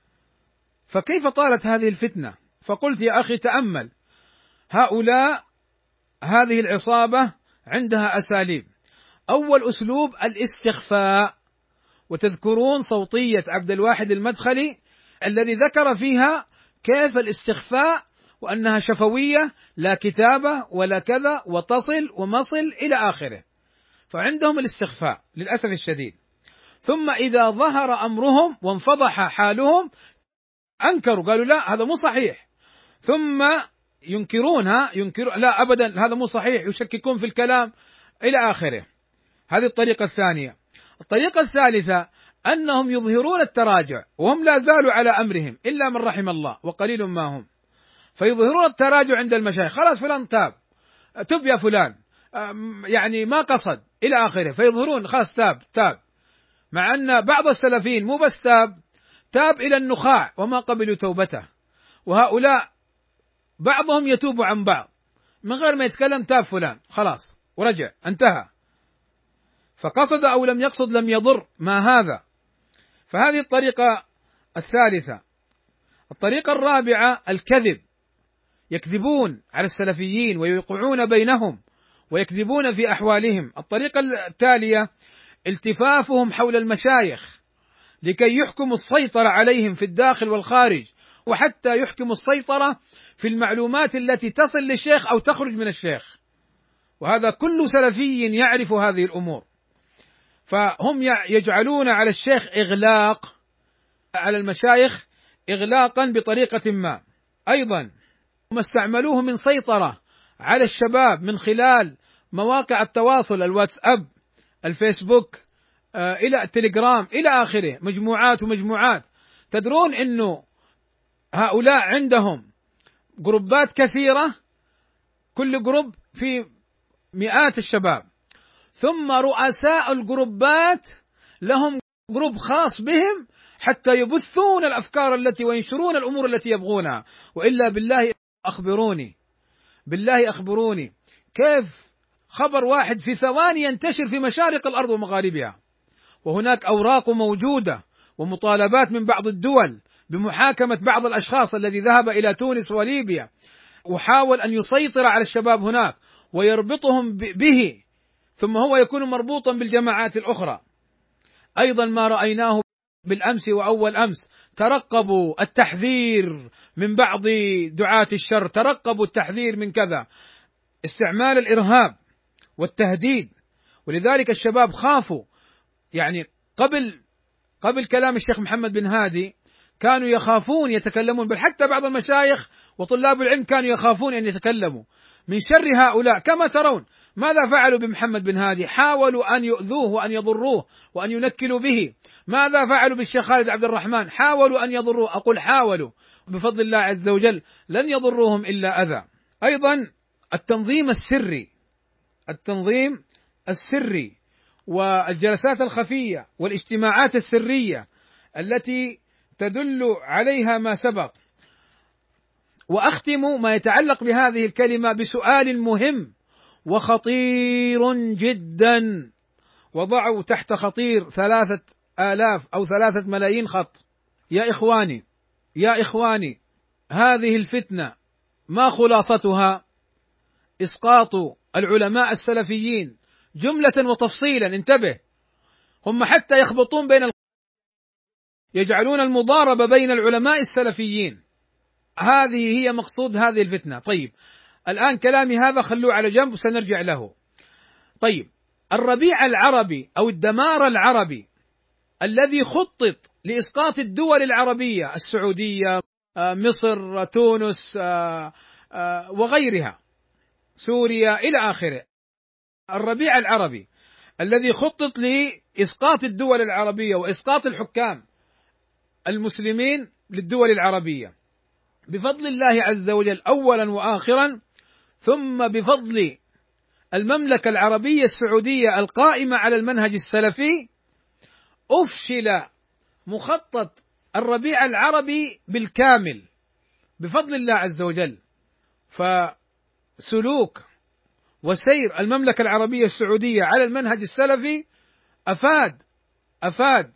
فكيف طالت هذه الفتنة؟ فقلت يا أخي تأمل، هؤلاء هذه العصابة عندها أساليب. أول أسلوب الاستخفاء، وتذكرون صوتية عبد الواحد المدخلي الذي ذكر فيها كيف الاستخفاء، وأنها شفوية لا كتابة ولا كذا، وتصل ومصل إلى آخره. فعندهم الاستخفاء للأسف الشديد. ثم إذا ظهر أمرهم وانفضح حالهم أنكروا، قالوا لا هذا مو صحيح، ثم ينكرونها ينكرون لا أبدا هذا مو صحيح، يشككون في الكلام إلى آخره. هذه الطريقة الثانية. الطريقة الثالثة أنهم يظهرون التراجع وهم لا زالوا على أمرهم إلا من رحم الله وقليل ما هم، فيظهرون التراجع عند المشايخ، خلاص فلان تاب، تب يا فلان، يعني ما قصد إلى آخره، فيظهرون خلاص تاب تاب، مع أن بعض السلفيين مو بس تاب، تاب إلى النخاع وما قبلوا توبته. وهؤلاء بعضهم يتوب عن بعض من غير ما يتكلم، تاب فلان خلاص ورجع انتهى، فقصد أو لم يقصد لم يضر، ما هذا. فهذه الطريقة الثالثة. الطريقة الرابعة الكذب، يكذبون على السلفيين ويوقعون بينهم ويكذبون في أحوالهم. الطريقة التالية التفافهم حول المشايخ لكي يحكموا السيطرة عليهم في الداخل والخارج، وحتى يحكموا السيطرة في المعلومات التي تصل للشيخ أو تخرج من الشيخ، وهذا كل سلفي يعرف هذه الأمور. فهم يجعلون على الشيخ إغلاق، على المشايخ إغلاقا بطريقة ما. أيضا ما استعملوه من سيطرة على الشباب من خلال مواقع التواصل، الواتساب، الفيسبوك، آه إلى التليجرام إلى آخره، مجموعات ومجموعات. تدرون أنه هؤلاء عندهم جروبات كثيرة، كل جروب في مئات الشباب، ثم رؤساء الجروبات لهم جروب خاص بهم حتى يبثون الأفكار التي وينشرون الأمور التي يبغونها. وإلا بالله أخبروني بالله أخبروني كيف خبر واحد في ثواني ينتشر في مشارق الأرض ومغاربها، وهناك أوراق موجودة ومطالبات من بعض الدول بمحاكمة بعض الأشخاص الذي ذهب إلى تونس وليبيا وحاول أن يسيطر على الشباب هناك ويربطهم به، ثم هو يكون مربوطا بالجماعات الأخرى. أيضا ما رأيناه بالأمس وأول أمس، ترقبوا التحذير من بعض دعاة الشر، ترقبوا التحذير من كذا، استعمال الإرهاب والتهديد. ولذلك الشباب خافوا، يعني قبل قبل كلام الشيخ محمد بن هادي كانوا يخافون يتكلمون، بل حتى بعض المشايخ وطلاب العلم كانوا يخافون أن يتكلموا من شر هؤلاء. كما ترون ماذا فعلوا بمحمد بن هادي؟ حاولوا أن يؤذوه وأن يضروه وأن ينكلوا به. ماذا فعلوا بالشيخ خالد عبد الرحمن؟ حاولوا أن يضروه، أقول حاولوا، بفضل الله عز وجل لن يضروهم إلا أذى. أيضا التنظيم السري، التنظيم السري والجلسات الخفية والاجتماعات السرية التي تدل عليها ما سبق. وأختم ما يتعلق بهذه الكلمة بسؤال مهم وخطير جدا، وضعوا تحت خطير ثلاثة آلاف أو ثلاثة ملايين خط. يا إخواني يا إخواني هذه الفتنة ما خلاصتها؟ إسقاط العلماء السلفيين جملة وتفصيلا. انتبه، هم حتى يخبطون بين ال... يجعلون المضاربة بين العلماء السلفيين. هذه هي مقصود هذه الفتنة. طيب الآن كلامي هذا خلوه على جنب وسنرجع له. طيب الربيع العربي أو الدمار العربي الذي خطط لإسقاط الدول العربية، السعودية، مصر، تونس وغيرها، سوريا إلى آخره، الربيع العربي الذي خطط لإسقاط الدول العربية وإسقاط الحكام المسلمين للدول العربية بفضل الله عز وجل أولا وآخرا، ثم بفضل المملكة العربية السعودية القائمة على المنهج السلفي، أفشل مخطط الربيع العربي بالكامل بفضل الله عز وجل. فسلوك وسير المملكة العربية السعودية على المنهج السلفي أفاد أفاد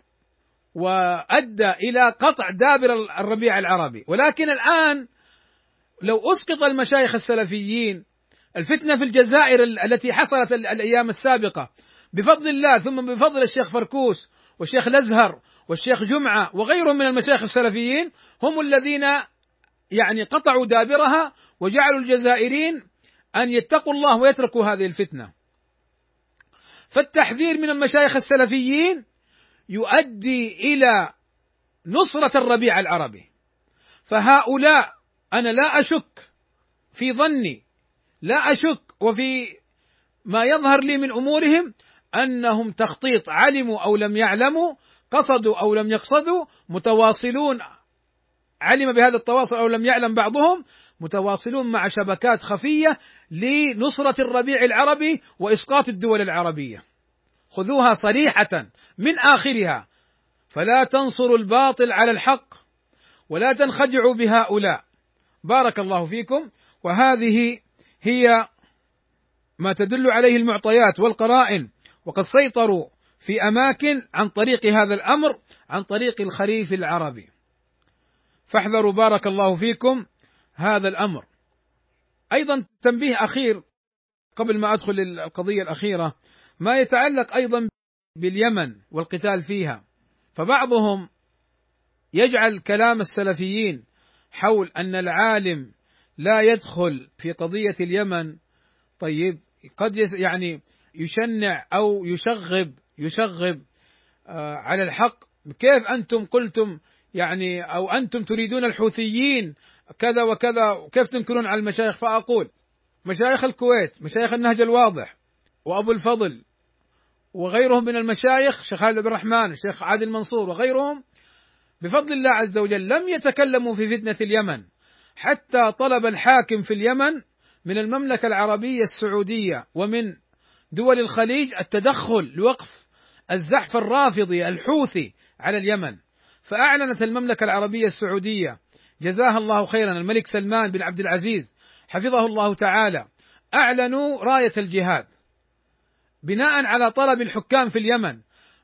وأدى إلى قطع دابر الربيع العربي. ولكن الآن لو أسقط المشايخ السلفيين، الفتنة في الجزائر التي حصلت الأيام السابقة بفضل الله، ثم بفضل الشيخ فركوس والشيخ الأزهر والشيخ جمعة وغيرهم من المشايخ السلفيين، هم الذين يعني قطعوا دابرها وجعلوا الجزائريين أن يتقوا الله ويتركوا هذه الفتنة. فالتحذير من المشايخ السلفيين يؤدي إلى نصرة الربيع العربي. فهؤلاء أنا لا أشك في ظني، لا أشك وفي ما يظهر لي من أمورهم أنهم تخطيط، علموا أو لم يعلموا، قصدوا أو لم يقصدوا، متواصلون، علم بهذا التواصل أو لم يعلم بعضهم، متواصلون مع شبكات خفية لنصرة الربيع العربي وإسقاط الدول العربية. خذوها صريحة من آخرها، فلا تنصروا الباطل على الحق ولا تنخدعوا بهؤلاء. بارك الله فيكم. وهذه هي ما تدل عليه المعطيات والقرائن، وقد سيطروا في أماكن عن طريق هذا الأمر، عن طريق الخريف العربي، فاحذروا بارك الله فيكم هذا الأمر. أيضا تنبيه أخير قبل ما أدخل القضية الأخيرة، ما يتعلق أيضا باليمن والقتال فيها. فبعضهم يجعل كلام السلفيين حول أن العالم لا يدخل في قضية اليمن، طيب قد يعني يشنع أو يشغب يشغب آه على الحق. كيف أنتم قلتم يعني أو أنتم تريدون الحوثيين كذا وكذا، وكيف تنكرون على المشايخ؟ فأقول مشايخ الكويت، مشايخ النهج الواضح وأبو الفضل وغيرهم من المشايخ، شيخ خالد بن الرحمن، الشيخ عادل منصور وغيرهم، بفضل الله عز وجل لم يتكلموا في فتنة اليمن، حتى طلب الحاكم في اليمن من المملكة العربية السعودية ومن دول الخليج التدخل لوقف الزحف الرافضي الحوثي على اليمن. فأعلنت المملكة العربية السعودية جزاها الله خيرا، الملك سلمان بن عبد العزيز حفظه الله تعالى، أعلنوا راية الجهاد بناء على طلب الحكام في اليمن،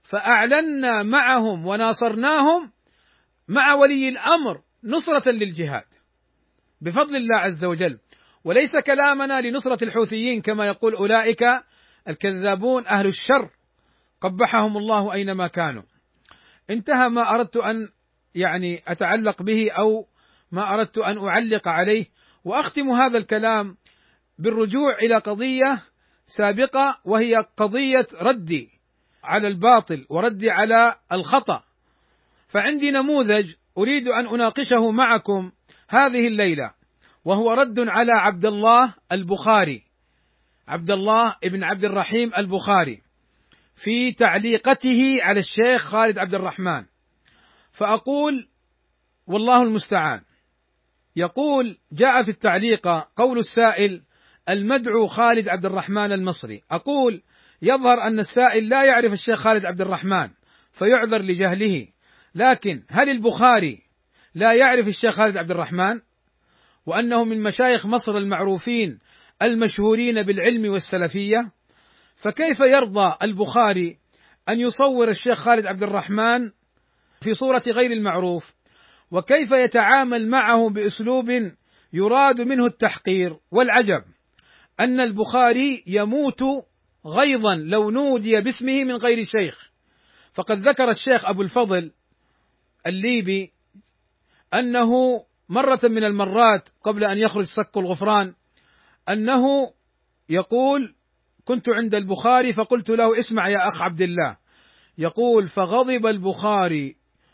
فأعلنا معهم وناصرناهم مع ولي الأمر نصرة للجهاد بفضل الله عز وجل، وليس كلامنا لنصرة الحوثيين كما يقول أولئك الكذابون أهل الشر قبحهم الله أينما كانوا. انتهى ما أردت أن يعني أتعلق به أو ما أردت أن أعلق عليه، وأختم هذا الكلام بالرجوع إلى قضية سابقة، وهي قضية ردي على الباطل وردي على الخطأ. فعندي نموذج أريد أن أناقشه معكم هذه الليلة، وهو رد على عبد الله البخاري عبد الله بن عبد الرحيم البخاري في تعليقته على الشيخ خالد عبد الرحمن، فأقول والله المستعان. يقول: جاء في التعليق قول السائل: المدعو خالد عبد الرحمن المصري. أقول: يظهر أن السائل لا يعرف الشيخ خالد عبد الرحمن فيعذر لجهله، لكن هل البخاري لا يعرف الشيخ خالد عبد الرحمن وأنه من مشايخ مصر المعروفين المشهورين بالعلم والسلفية؟ فكيف يرضى البخاري أن يصور الشيخ خالد عبد الرحمن في صورة غير المعروف؟ وكيف يتعامل معه بأسلوب يراد منه التحقير؟ والعجب أن البخاري يموت غيظا لو نودي باسمه من غير شيخ. فقد ذكر الشيخ أبو الفضل الليبي أنه مرة من المرات قبل أن يخرج صك الغفران أنه يقول: كنت عند البخاري فقلت له: اسمع يا أخ عبد الله. يقول: فغضب البخاري: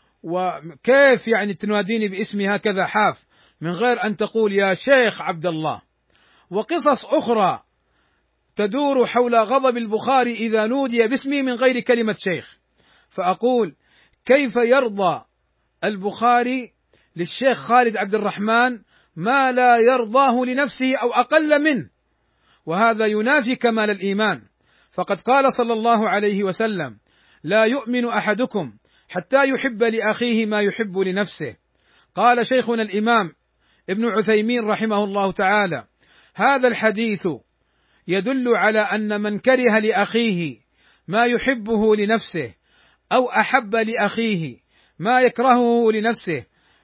وكيف يعني تناديني باسمي هكذا حاف من غير أن تقول يا شيخ عبد الله؟ وقصص أخرى تدور حول غضب البخاري إذا نودي باسمه من غير كلمة شيخ. فأقول: كيف يرضى البخاري للشيخ خالد عبد الرحمن ما لا يرضاه لنفسه أو أقل منه؟ وهذا ينافي كمال الإيمان، فقد قال صلى الله عليه وسلم: لا يؤمن أحدكم حتى يحب لأخيه ما يحب لنفسه. قال شيخنا الإمام ابن عثيمين رحمه الله تعالى: هذا الحديث يدل على أن من كره لأخيه ما يحبه لنفسه أو أحب لأخيه ما يكرهه لنفسه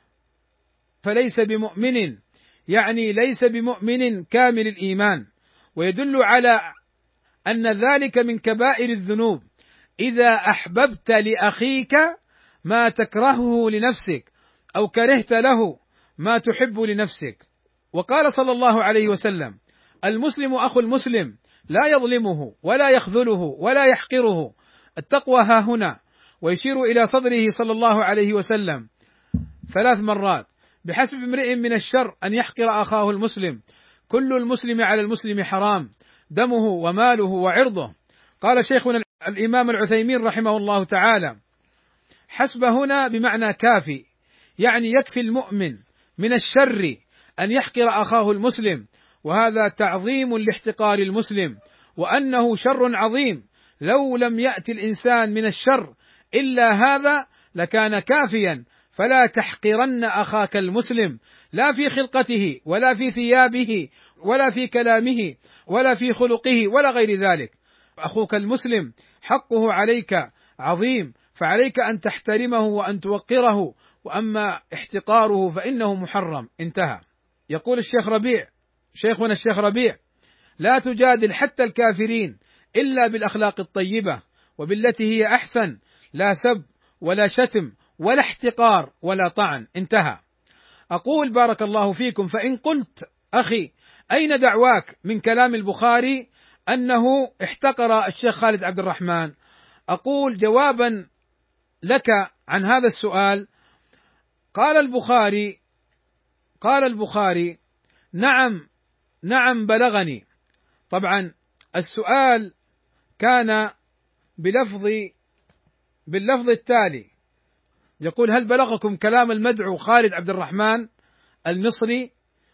فليس بمؤمن، يعني ليس بمؤمن كامل الإيمان، ويدل على أن ذلك من كبائر الذنوب إذا أحببت لأخيك ما تكرهه لنفسك أو كرهت له ما تحب لنفسك. وقال صلى الله عليه وسلم: المسلم أخو المسلم لا يظلمه ولا يخذله ولا يحقره. التقوى ها هنا، ويشير إلى صدره صلى الله عليه وسلم ثلاث مرات: بحسب امرئ من الشر أن يحقر أخاه المسلم، كل المسلم على المسلم حرام، دمه وماله وعرضه. قال شيخنا الإمام العثيمين رحمه الله تعالى: حسب هنا بمعنى كافي، يعني يكفي المؤمن من الشر أن يحقر أخاه المسلم، وهذا تعظيم لاحتقار المسلم، وأنه شر عظيم لو لم يأتي الإنسان من الشر إلا هذا لكان كافيا. فلا تحقرن أخاك المسلم، لا في خلقته ولا في ثيابه ولا في كلامه ولا في خلقه ولا غير ذلك. أخوك المسلم حقه عليك عظيم، فعليك أن تحترمه وأن توقره، وأما احتقاره فإنه محرم. انتهى. يقول الشيخ ربيع، شيخنا الشيخ ربيع: لا تجادل حتى الكافرين إلا بالأخلاق الطيبة وبالتي هي أحسن، لا سب ولا شتم ولا احتقار ولا طعن. انتهى. أقول بارك الله فيكم: فإن قلت أخي أين دعواك من كلام البخاري أنه احتقر الشيخ خالد عبد الرحمن؟ أقول جوابا لك عن هذا السؤال: قال البخاري قال البخاري نعم نعم بلغني. طبعا السؤال كان بلفظ باللفظ التالي، يقول: هل بلغكم كلام المدعو خالد عبد الرحمن المصري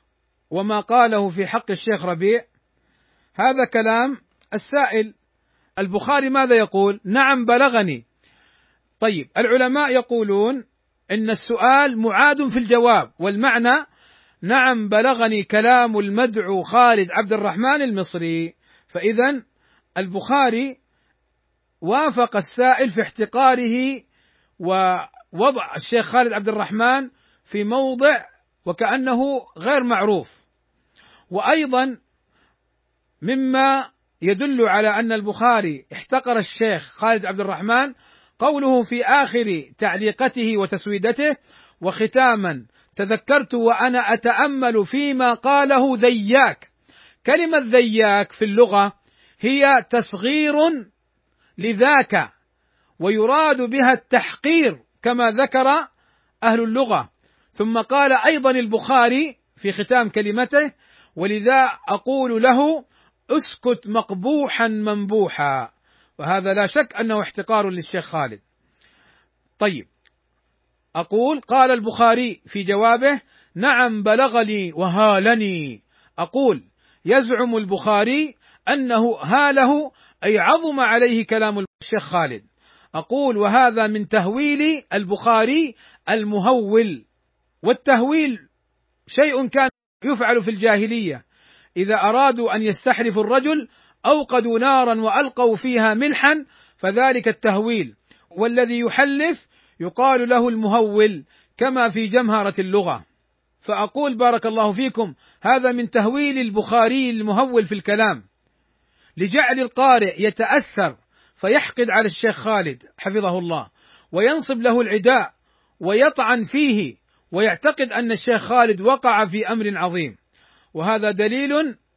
وما قاله في حق الشيخ ربيع؟ هذا كلام السائل. البخاري ماذا يقول؟ نعم بلغني. طيب، العلماء يقولون إن السؤال معاد في الجواب، والمعنى نعم بلغني كلام المدعو خالد عبد الرحمن المصري. فإذا البخاري وافق السائل في احتقاره ووضع الشيخ خالد عبد الرحمن في موضع وكأنه غير معروف. وأيضا مما يدل على أن البخاري احتقر الشيخ خالد عبد الرحمن قوله في آخر تعليقته وتسويدته: وختاما تذكرت وأنا أتأمل فيما قاله ذياك. كلمة ذياك في اللغة هي تصغير لذاك، ويراد بها التحقير كما ذكر أهل اللغة. ثم قال أيضا البخاري في ختام كلمته: ولذا أقول له اسكت مقبوحا منبوحا. وهذا لا شك أنه احتقار للشيخ خالد. طيب، أقول قال البخاري في جوابه: نعم بلغني وهالني. أقول يزعم البخاري أنه هاله أي عظم عليه كلام الشيخ خالد. أقول وهذا من تهويل البخاري المهول. والتهويل شيء كان يفعل في الجاهلية، إذا أرادوا أن يستحلفوا الرجل أوقدوا نارا وألقوا فيها ملحا، فذلك التهويل، والذي يحلف يقال له المهول كما في جمهرة اللغة. فأقول بارك الله فيكم هذا من تهويل البخاري المهول في الكلام، لجعل القارئ يتأثر فيحقد على الشيخ خالد حفظه الله، وينصب له العداء ويطعن فيه، ويعتقد أن الشيخ خالد وقع في أمر عظيم. وهذا دليل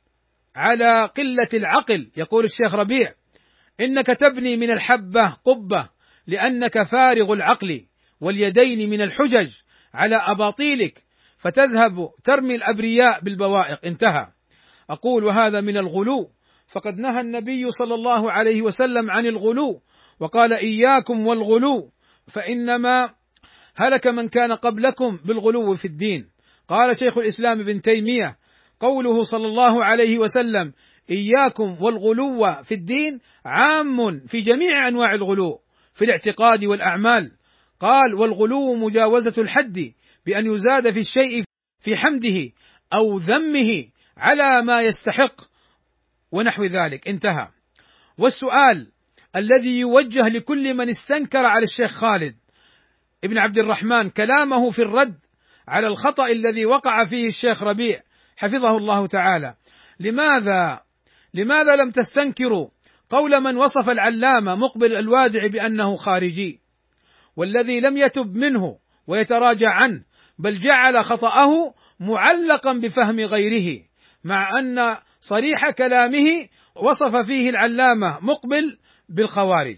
على قلة العقل. يقول الشيخ ربيع: إنك تبني من الحبة قبة لأنك فارغ العقل، واليدين من الحجج على أباطيلك، فتذهب ترمي الأبرياء بالبوائق. انتهى. أقول وهذا من الغلو، فقد نهى النبي صلى الله عليه وسلم عن الغلو، وقال: إياكم والغلو فإنما هلك من كان قبلكم بالغلو في الدين. قال شيخ الإسلام ابن تيمية: قوله صلى الله عليه وسلم إياكم والغلو في الدين عام في جميع أنواع الغلو في الاعتقاد والأعمال. قال: والغلو مجاوزة الحد بأن يزاد في الشيء في حمده أو ذمه على ما يستحق ونحو ذلك. انتهى. والسؤال الذي يوجه لكل من استنكر على الشيخ خالد ابن عبد الرحمن كلامه في الرد على الخطأ الذي وقع فيه الشيخ ربيع حفظه الله تعالى: لماذا لماذا لم تستنكروا قول من وصف العلامة مقبل الوادع بأنه خارجي، والذي لم يتب منه ويتراجع عنه، بل جعل خطأه معلقا بفهم غيره، مع أن صريح كلامه وصف فيه العلامة مقبل بالخوارج،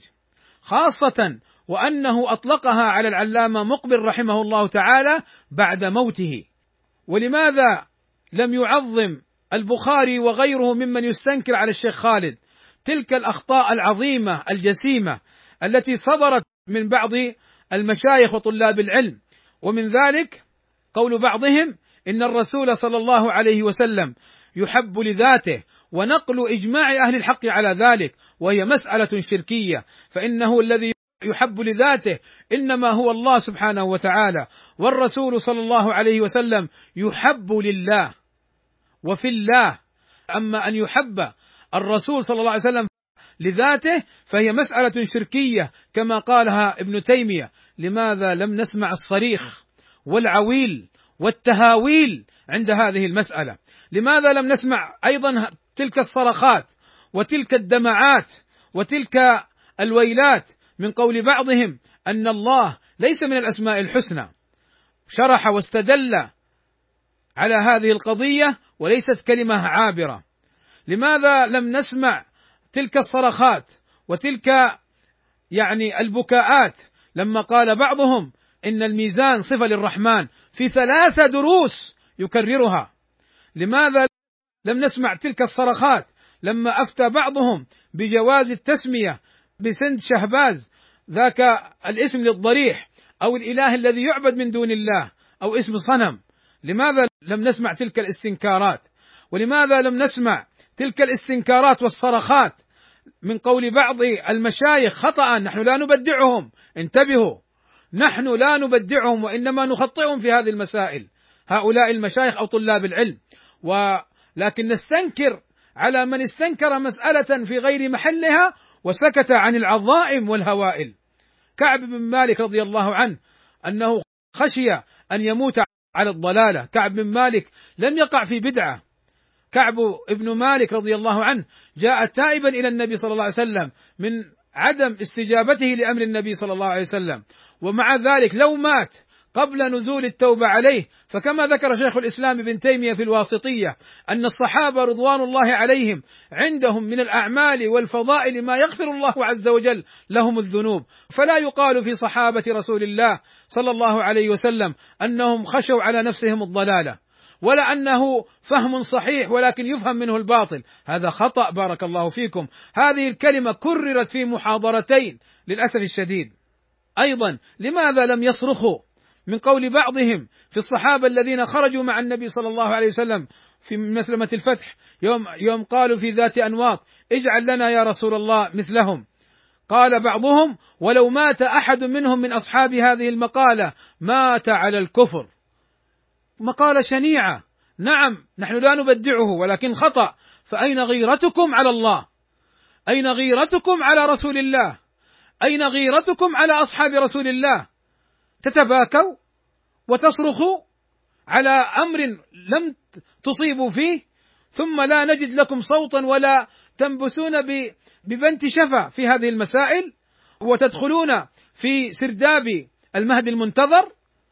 خاصة وأنه أطلقها على العلامة مقبل رحمه الله تعالى بعد موته. ولماذا لم يعظم البخاري وغيره ممن يستنكر على الشيخ خالد تلك الأخطاء العظيمة الجسيمة التي صدرت من بعض المشايخ وطلاب العلم؟ ومن ذلك قول بعضهم إن الرسول صلى الله عليه وسلم يحب لذاته، ونقل إجماع أهل الحق على ذلك، وهي مسألة شركية، فإنه الذي يحب لذاته إنما هو الله سبحانه وتعالى، والرسول صلى الله عليه وسلم يحب لله وفي الله. أما أن يحب الرسول صلى الله عليه وسلم لذاته فهي مسألة شركية كما قالها ابن تيمية. لماذا لم نسمع الصريخ والعويل والتهاويل عند هذه المسألة؟ لماذا لم نسمع أيضا تلك الصرخات وتلك الدمعات وتلك الويلات من قول بعضهم أن الله ليس من الأسماء الحسنى، شرح واستدل على هذه القضية وليست كلمة عابرة؟ لماذا لم نسمع تلك الصرخات وتلك يعني البكاءات لما قال بعضهم إن الميزان صفة للرحمن في ثلاث دروس يكررها؟ لماذا لم نسمع تلك الصرخات لما أفتى بعضهم بجواز التسمية بسند شهباز، ذاك الاسم للضريح أو الإله الذي يعبد من دون الله أو اسم صنم؟ لماذا لم نسمع تلك الاستنكارات؟ ولماذا لم نسمع تلك الاستنكارات والصرخات من قول بعض المشايخ خطأ؟ نحن لا نبدعهم، انتبهوا، نحن لا نبدعهم وإنما نخطئهم في هذه المسائل، هؤلاء المشايخ أو طلاب العلم، ولكن نستنكر على من استنكر مسألة في غير محلها وسكت عن العظائم والهوائل. كعب بن مالك رضي الله عنه أنه خشي أن يموت على الضلالة. كعب بن مالك لم يقع في بدعة. كعب ابن مالك رضي الله عنه جاء تائبا إلى النبي صلى الله عليه وسلم من عدم استجابته لأمر النبي صلى الله عليه وسلم، ومع ذلك لو مات قبل نزول التوبة عليه، فكما ذكر شيخ الإسلام ابن تيمية في الواسطية أن الصحابة رضوان الله عليهم عندهم من الأعمال والفضائل ما يغفر الله عز وجل لهم الذنوب، فلا يقال في صحابة رسول الله صلى الله عليه وسلم أنهم خشوا على نفسهم الضلالة. ولا أنه فهم صحيح ولكن يفهم منه الباطل، هذا خطأ بارك الله فيكم. هذه الكلمة كررت في محاضرتين للأسف الشديد. أيضا لماذا لم يصرخوا من قول بعضهم في الصحابة الذين خرجوا مع النبي صلى الله عليه وسلم في مسلمة الفتح، يوم يوم قالوا في ذات أنواط: اجعل لنا يا رسول الله مثلهم. قال بعضهم: ولو مات أحد منهم من أصحاب هذه المقالة مات على الكفر. مقالة شنيعة، نعم نحن لا نبدعه ولكن خطأ. فأين غيرتكم على الله؟ أين غيرتكم على رسول الله؟ أين غيرتكم على أصحاب رسول الله؟ تتباكوا وتصرخوا على أمر لم تصيبوا فيه، ثم لا نجد لكم صوتا ولا تنبسون ببنت شفا في هذه المسائل، وتدخلون في سرداب المهدي المنتظر.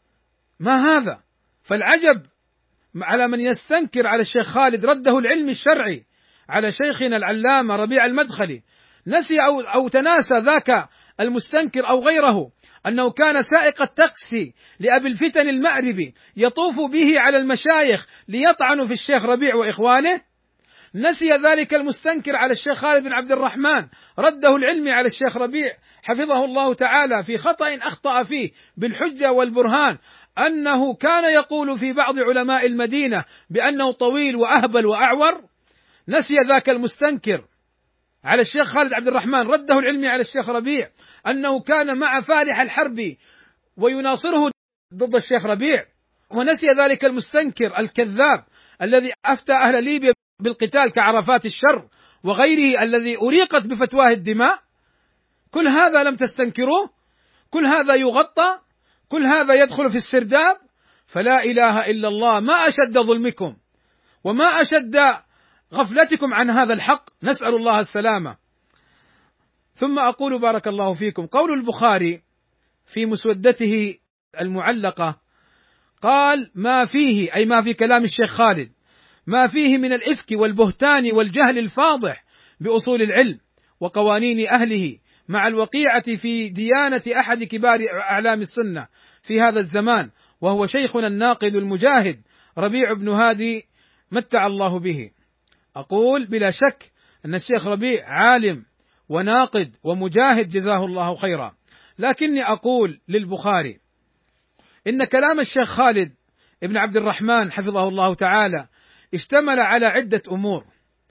ما هذا؟ فالعجب على من يستنكر على الشيخ خالد رده العلم الشرعي على شيخنا العلامة ربيع المدخلي. نسي أو, أو تناسى ذاك المستنكر أو غيره أنه كان سائق التاكسي لأبي الفتن المأربي يطوف به على المشايخ ليطعنوا في الشيخ ربيع وإخوانه. نسي ذلك المستنكر على الشيخ خالد بن عبد الرحمن رده العلم على الشيخ ربيع حفظه الله تعالى في خطأ أخطأ فيه بالحجة والبرهان، أنه كان يقول في بعض علماء المدينة بأنه طويل وأهبل وأعور. نسي ذاك المستنكر على الشيخ خالد عبد الرحمن رده العلمي على الشيخ ربيع أنه كان مع فالح الحرب ويناصره ضد الشيخ ربيع. ونسي ذلك المستنكر الكذاب الذي أفتى أهل ليبيا بالقتال كعرفات الشر وغيره الذي أريقت بفتواه الدماء. كل هذا لم تستنكروه، كل هذا يغطى، كل هذا يدخل في السرداب. فلا إله إلا الله، ما أشد ظلمكم وما أشد غفلتكم عن هذا الحق، نسأل الله السلامة. ثم أقول بارك الله فيكم، قول البخاري في مسودته المعلقة قال: ما فيه، أي ما في كلام الشيخ خالد، ما فيه من الإفك والبهتان والجهل الفاضح بأصول العلم وقوانين أهله مع الوقيعة في ديانة أحد كبار أعلام السنة في هذا الزمان، وهو شيخنا الناقد المجاهد ربيع بن هادي متع الله به. أقول بلا شك أن الشيخ ربيع عالم وناقد ومجاهد جزاه الله خيرا، لكني أقول للبخاري إن كلام الشيخ خالد ابن عبد الرحمن حفظه الله تعالى اشتمل على عدة أمور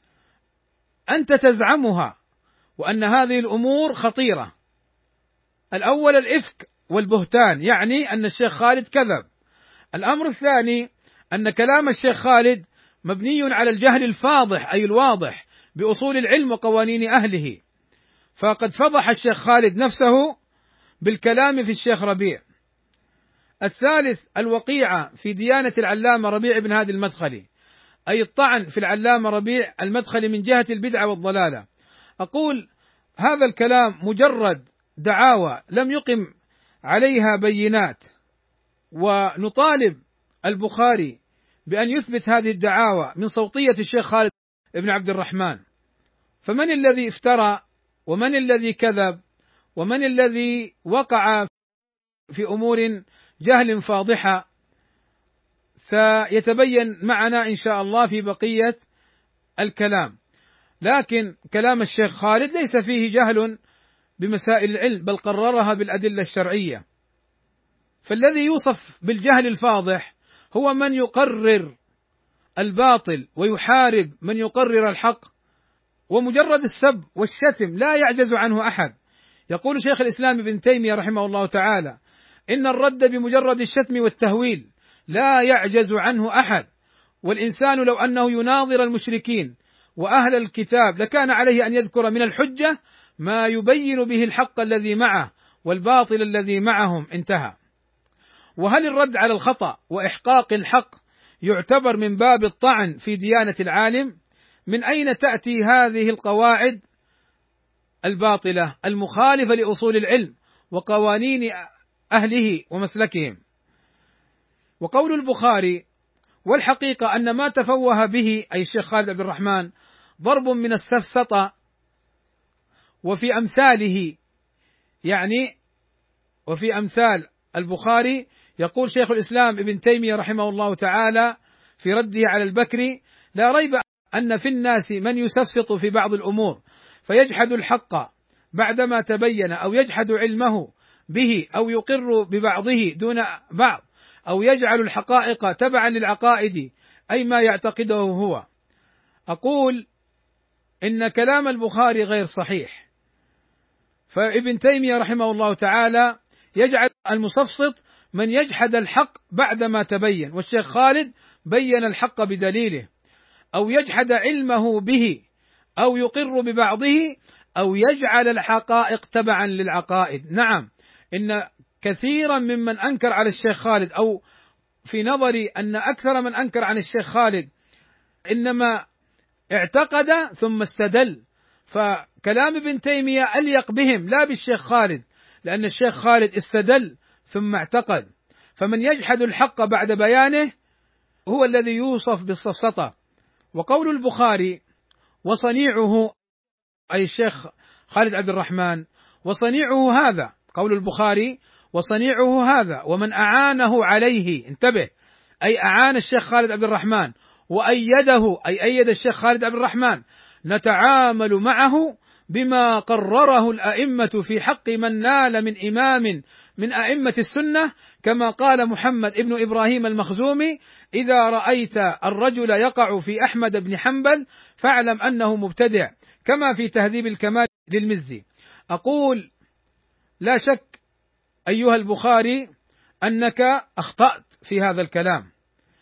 أنت تزعمها وأن هذه الأمور خطيرة. الأول الإفك والبهتان، يعني أن الشيخ خالد كذب. الأمر الثاني أن كلام الشيخ خالد مبني على الجهل الفاضح أي الواضح بأصول العلم وقوانين أهله، فقد فضح الشيخ خالد نفسه بالكلام في الشيخ ربيع. الثالث الوقيعة في ديانة العلامة ربيع بن هادي المدخلي، أي الطعن في العلامة ربيع المدخلي من جهة البدعة والضلالة. أقول هذا الكلام مجرد دعاوى لم يقم عليها بينات، ونطالب البخاري بأن يثبت هذه الدعاوى من صوتية الشيخ خالد بن عبد الرحمن. فمن الذي افترى ومن الذي كذب ومن الذي وقع في أمور جهل فاضحة سيتبين معنا إن شاء الله في بقية الكلام. لكن كلام الشيخ خالد ليس فيه جهل بمسائل العلم، بل قررها بالأدلة الشرعية. فالذي يوصف بالجهل الفاضح هو من يقرر الباطل ويحارب من يقرر الحق، ومجرد السب والشتم لا يعجز عنه أحد. يقول شيخ الإسلام ابن تيمية رحمه الله تعالى: إن الرد بمجرد الشتم والتهويل لا يعجز عنه أحد، والإنسان لو أنه يناظر المشركين وأهل الكتاب لكان عليه أن يذكر من الحجة ما يبين به الحق الذي معه والباطل الذي معهم. انتهى. وهل الرد على الخطأ وإحقاق الحق يعتبر من باب الطعن في ديانة العالم؟ من أين تأتي هذه القواعد الباطلة المخالفة لأصول العلم وقوانين أهله ومسلكهم؟ وقول البخاري: والحقيقة أن ما تفوه به أي الشيخ خالد عبد الرحمن ضرب من السفسطة، وفي أمثاله، يعني وفي أمثال البخاري. يقول شيخ الإسلام ابن تيمية رحمه الله تعالى في رده على البكري: لا ريب أن في الناس من يسفسط في بعض الأمور فيجحد الحق بعدما تبين، أو يجحد علمه به، أو يقر ببعضه دون بعض، أو يجعل الحقائق تبعا للعقائد أي ما يعتقده هو. أقول إن كلام البخاري غير صحيح، فابن تيمية رحمه الله تعالى يجعل المسفسط من يجحد الحق بعدما تبين، والشيخ خالد بين الحق بدليله، أو يجحد علمه به، أو يقر ببعضه، أو يجعل الحقائق تبعا للعقائد. نعم، إن كثيرا ممن أنكر على الشيخ خالد، أو في نظري أن أكثر من أنكر عن الشيخ خالد إنما اعتقد ثم استدل، فكلام ابن تيمية أليق بهم لا بالشيخ خالد، لأن الشيخ خالد استدل ثم اعتقد. فمن يجحد الحق بعد بيانه هو الذي يوصف بالسفسطة. وقول البخاري: وصنيعه، أي الشيخ خالد عبد الرحمن، وصنيعه هذا، قول البخاري وصنيعه هذا ومن أعانه عليه، انتبه، أي أعان الشيخ خالد عبد الرحمن وأيده، أي أيد الشيخ خالد عبد الرحمن، نتعامل معه بما قرره الأئمة في حق من نال من إمام من أئمة السنة، كما قال محمد ابن إبراهيم المخزومي: إذا رأيت الرجل يقع في أحمد بن حنبل فاعلم أنه مبتدع، كما في تهذيب الكمال للمزي. أقول: لا شك أيها البخاري أنك أخطأت في هذا الكلام،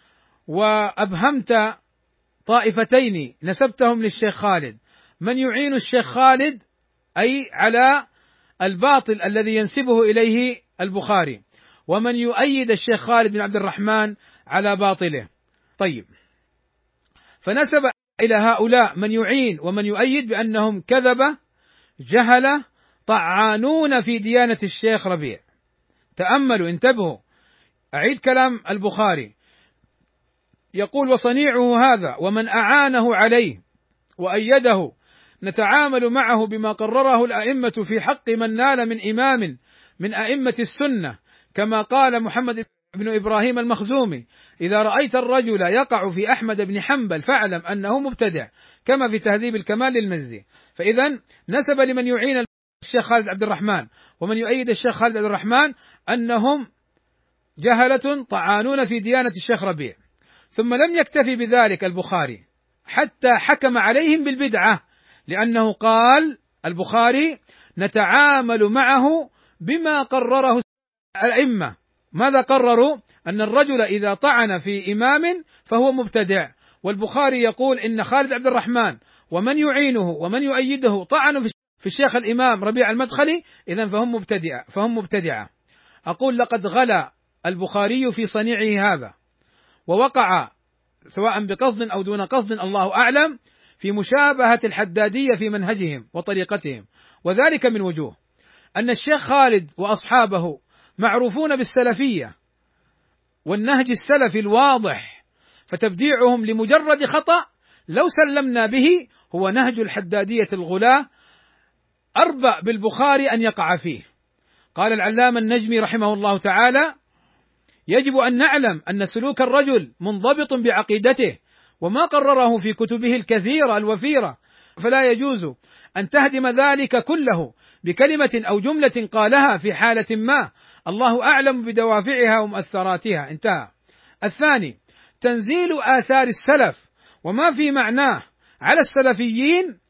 وأبهمت طائفتين نسبتهم للشيخ خالد: من يعين الشيخ خالد أي على الباطل الذي ينسبه إليه البخاري، ومن يؤيد الشيخ خالد بن عبد الرحمن على باطله. طيب، فنسب إلى هؤلاء من يعين ومن يؤيد بأنهم كذبة جهلة طعانون في ديانة الشيخ ربيع. تأملوا، انتبهوا، أعيد كلام البخاري، يقول: وصنيعه هذا ومن أعانه عليه وأيده نتعامل معه بما قرره الأئمة في حق من نال من إمام من أئمة السنة، كما قال محمد بن إبراهيم المخزومي: إذا رأيت الرجل يقع في أحمد بن حنبل فاعلم أنه مبتدع، كما في تهذيب الكمال للمزي. فإذا نسب لمن يعين الشيخ خالد عبد الرحمن ومن يؤيد الشيخ خالد عبد الرحمن أنهم جهلة طعانون في ديانة الشيخ ربيع. ثم لم يكتفي بذلك البخاري حتى حكم عليهم بالبدعة، لأنه قال البخاري: نتعامل معه بما قرره الأئمة. ماذا قرروا؟ أن الرجل إذا طعن في إمام فهو مبتدع، والبخاري يقول إن خالد عبد الرحمن ومن يعينه ومن يؤيده طعنوا في الشيخ الإمام ربيع المدخلي، إذن فهم مبتدعة فهم مبتدعة. أقول: لقد غلا البخاري في صنيعه هذا، ووقع سواء بقصد أو دون قصد الله أعلم في مشابهة الحدادية في منهجهم وطريقتهم، وذلك من وجوه: أن الشيخ خالد وأصحابه معروفون بالسلفية والنهج السلفي الواضح، فتبديعهم لمجرد خطأ لو سلمنا به هو نهج الحدادية الغلاة، أربأ بالبخاري أن يقع فيه. قال العلامة النجمي رحمه الله تعالى: يجب أن نعلم أن سلوك الرجل منضبط بعقيدته وما قرره في كتبه الكثيرة الوفيرة، فلا يجوز أن تهدم ذلك كله بكلمة أو جملة قالها في حالة ما، الله أعلم بدوافعها ومؤثراتها. انتهى. الثاني: تنزيل آثار السلف وما في معناه على السلفيين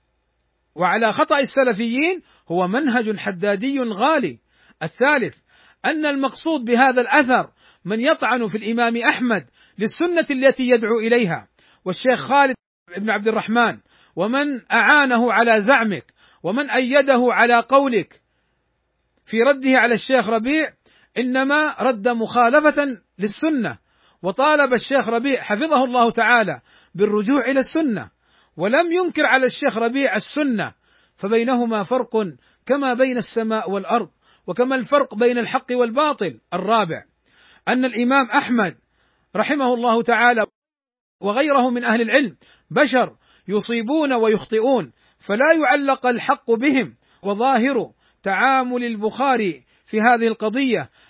وعلى خطأ السلفيين هو منهج حدادي غالي. الثالث: أن المقصود بهذا الأثر من يطعن في الإمام أحمد للسنة التي يدعو إليها، والشيخ خالد بن عبد الرحمن، ومن أعانه على زعمك ومن أيده على قولك في رده على الشيخ ربيع، إنما رد مخالفة للسنة، وطالب الشيخ ربيع حفظه الله تعالى بالرجوع إلى السنة، ولم ينكر على الشيخ ربيع السنة، فبينهما فرق كما بين السماء والأرض، وكما الفرق بين الحق والباطل. الرابع: أن الإمام أحمد رحمه الله تعالى وغيره من أهل العلم بشر يصيبون ويخطئون، فلا يعلق الحق بهم. وظاهر تعامل البخاري في هذه القضية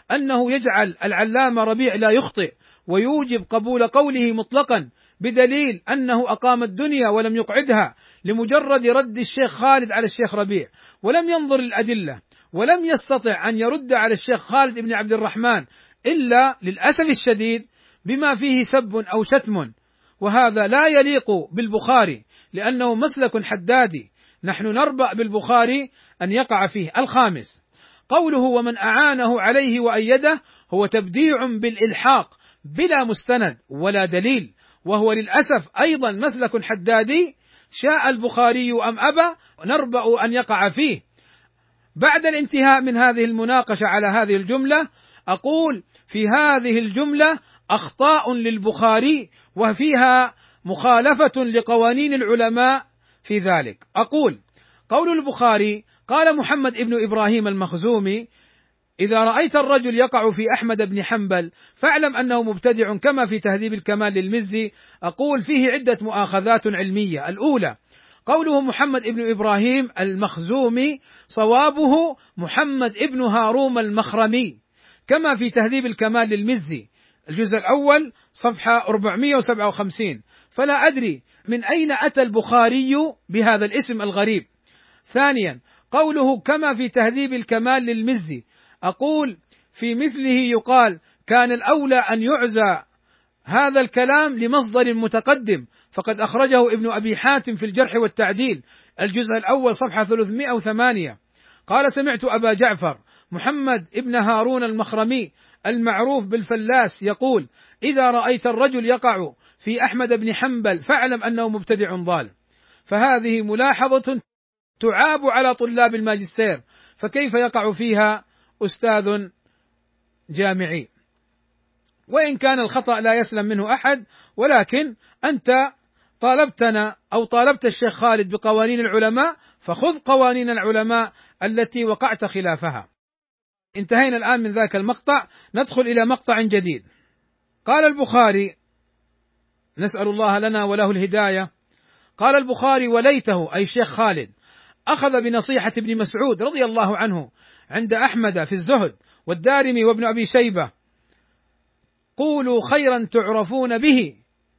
أنه يجعل العلامة ربيع لا يخطئ ويوجب قبول قوله مطلقا بدليل أنه أقام الدنيا ولم يقعدها لمجرد رد الشيخ خالد على الشيخ ربيع، ولم ينظر للأدلة، ولم يستطع أن يرد على الشيخ خالد بن عبد الرحمن إلا للأسف الشديد بما فيه سب أو شتم، وهذا لا يليق بالبخاري لأنه مسلك حدادي، نحن نربأ بالبخاري أن يقع فيه. الخامس قوله ومن أعانه عليه وأيده هو تبديع بالإلحاق بلا مستند ولا دليل، وهو للأسف أيضا مسلك حدادي شاء البخاري أم أبى نربأ أن يقع فيه. بعد الانتهاء من هذه المناقشة على هذه الجملة أقول في هذه الجملة أخطاء للبخاري وفيها مخالفة لقوانين العلماء في ذلك. أقول قول البخاري قال محمد ابن إبراهيم المخزومي إذا رأيت الرجل يقع في أحمد بن حنبل فاعلم أنه مبتدع كما في تهذيب الكمال للمزي. أقول فيه عدة مؤاخذات علمية. الأولى قوله محمد ابن إبراهيم المخزومي صوابه محمد ابن هاروم المخرمي كما في تهذيب الكمال للمزي الجزء الأول صفحة أربعمائة وسبعة وخمسين، فلا أدري من أين أتى البخاري بهذا الاسم الغريب. ثانيا قوله كما في تهذيب الكمال للمزي أقول في مثله يقال كان الأولى أن يعزى هذا الكلام لمصدر متقدم، فقد أخرجه ابن أبي حاتم في الجرح والتعديل الجزء الأول صفحة ثلاثمائة وثمانية. قال سمعت أبا جعفر محمد ابن هارون المخرمي المعروف بالفلاس يقول إذا رأيت الرجل يقع في أحمد بن حنبل فاعلم أنه مبتدع ضال. فهذه ملاحظة تعاب على طلاب الماجستير، فكيف يقع فيها أستاذ جامعي؟ وإن كان الخطأ لا يسلم منه أحد، ولكن أنت طالبتنا أو طالبت الشيخ خالد بقوانين العلماء، فخذ قوانين العلماء التي وقعت خلافها. انتهينا الآن من ذاك المقطع، ندخل إلى مقطع جديد. قال البخاري نسأل الله لنا وله الهداية، قال البخاري وليته أي الشيخ خالد أخذ بنصيحة ابن مسعود رضي الله عنه عند أحمد في الزهد والدارمي وابن أبي شيبة قولوا خيرا تعرفون به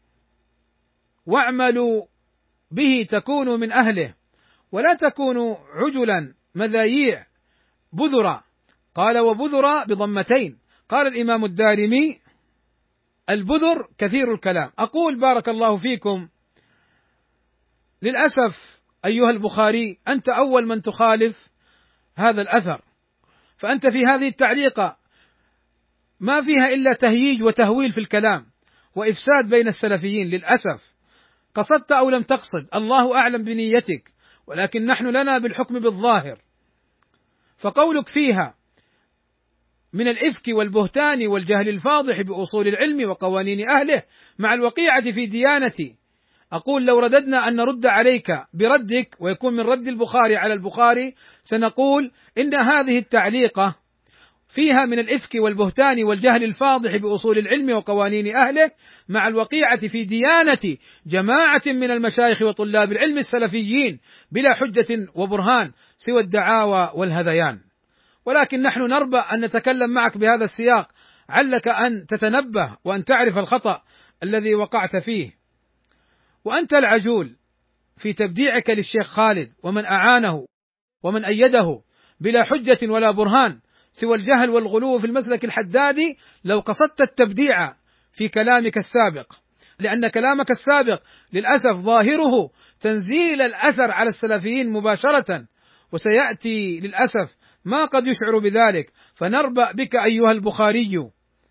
واعملوا به تكونوا من أهله ولا تكونوا عجلا مذاييع بذرا. قال وبذرا بضمتين. قال الإمام الدارمي البذر كثير الكلام. أقول بارك الله فيكم للأسف أيها البخاري أنت أول من تخالف هذا الأثر، فأنت في هذه التعليقة ما فيها إلا تهييج وتهويل في الكلام وإفساد بين السلفيين. للأسف قصدت أو لم تقصد الله أعلم بنيتك، ولكن نحن لنا بالحكم بالظاهر. فقولك فيها من الإفك والبهتان والجهل الفاضح بأصول العلم وقوانين أهله مع الوقيعة في ديانتي، أقول لو رددنا أن نرد عليك بردك ويكون من رد البخاري على البخاري سنقول إن هذه التعليقة فيها من الإفك والبهتان والجهل الفاضح بأصول العلم وقوانين أهله مع الوقيعة في ديانة جماعة من المشايخ وطلاب العلم السلفيين بلا حجة وبرهان سوى الدعاوى والهذيان. ولكن نحن نربى أن نتكلم معك بهذا السياق علك أن تتنبه وأن تعرف الخطأ الذي وقعت فيه. وأنت العجول في تبديعك للشيخ خالد ومن أعانه ومن أيده بلا حجة ولا برهان سوى الجهل والغلو في المسلك الحدادي، لو قصدت التبديع في كلامك السابق، لأن كلامك السابق للأسف ظاهره تنزيل الأثر على السلفيين مباشرة، وسيأتي للأسف ما قد يشعر بذلك. فنربأ بك أيها البخاري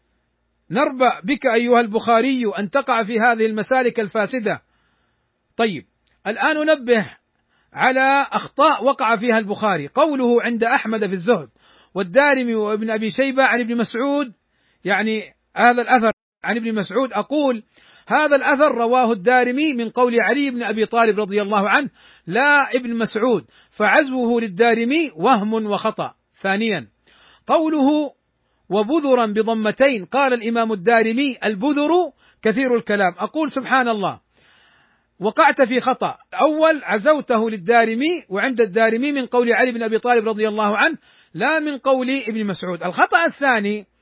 نربأ بك أيها البخاري أن تقع في هذه المسالك الفاسدة. طيب الآن ننبه على أخطاء وقع فيها البخاري. قوله عند أحمد في الزهد والدارمي وابن أبي شيبة عن ابن مسعود، يعني هذا الأثر عن ابن مسعود، أقول هذا الأثر رواه الدارمي من قول علي بن أبي طالب رضي الله عنه لا ابن مسعود، فعزوه للدارمي وهم وخطأ. ثانيا قوله وبذرا بضمتين، قال الإمام الدارمي البذر كثير الكلام. أقول سبحان الله وقعت في خطأ. أول عزوته للدارمي وعند الدارمي من قول علي بن أبي طالب رضي الله عنه لا من قول ابن مسعود. الخطأ الثاني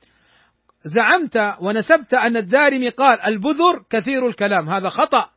زعمت ونسبت أن الدارمي قال البذر كثير الكلام، هذا خطأ،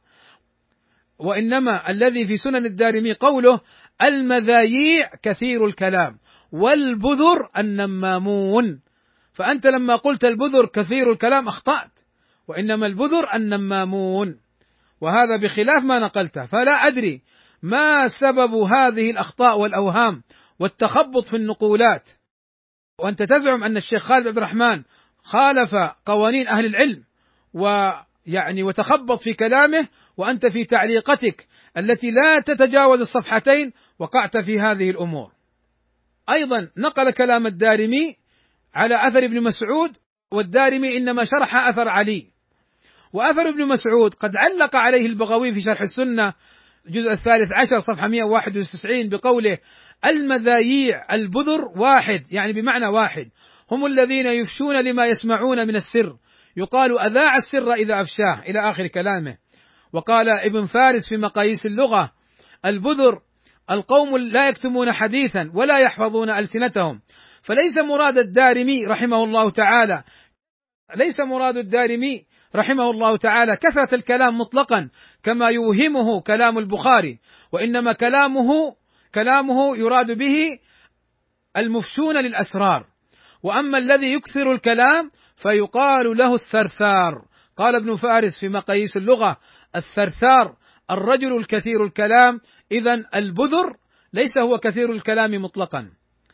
وإنما الذي في سنن الدارمي قوله المذايع كثير الكلام والبذر النمامون، فأنت لما قلت البذر كثير الكلام أخطأت، وإنما البذر النمامون، وهذا بخلاف ما نقلته. فلا أدري ما سبب هذه الأخطاء والأوهام والتخبط في النقولات، وأنت تزعم أن الشيخ خالد عبد الرحمن خالف قوانين أهل العلم ويعني وتخبط في كلامه، وأنت في تعليقتك التي لا تتجاوز الصفحتين وقعت في هذه الأمور. أيضا نقل كلام الدارمي على أثر ابن مسعود، والدارمي إنما شرح أثر علي، وأثر ابن مسعود قد علق عليه البغوي في شرح السنة الجزء الثالث عشر صفحة مئة وواحد وتسعين بقوله المذايع البذر واحد، يعني بمعنى واحد، هم الذين يفشون لما يسمعون من السر، يقال أذاع السر إذا أفشاه، إلى آخر كلامه. وقال ابن فارس في مقاييس اللغة البذر القوم لا يكتمون حديثا ولا يحفظون ألسنتهم. فليس مراد الدارمي رحمه الله تعالى ليس مراد الدارمي رحمه الله تعالى كثرة الكلام مطلقا كما يوهمه كلام البخاري، وإنما كلامه كلامه يراد به المفشون للأسرار. وأما الذي يكثر الكلام فيقال له الثرثار. قال ابن فارس في مقاييس اللغة الثرثار الرجل الكثير الكلام، إذن البذر ليس هو كثير الكلام مطلقا.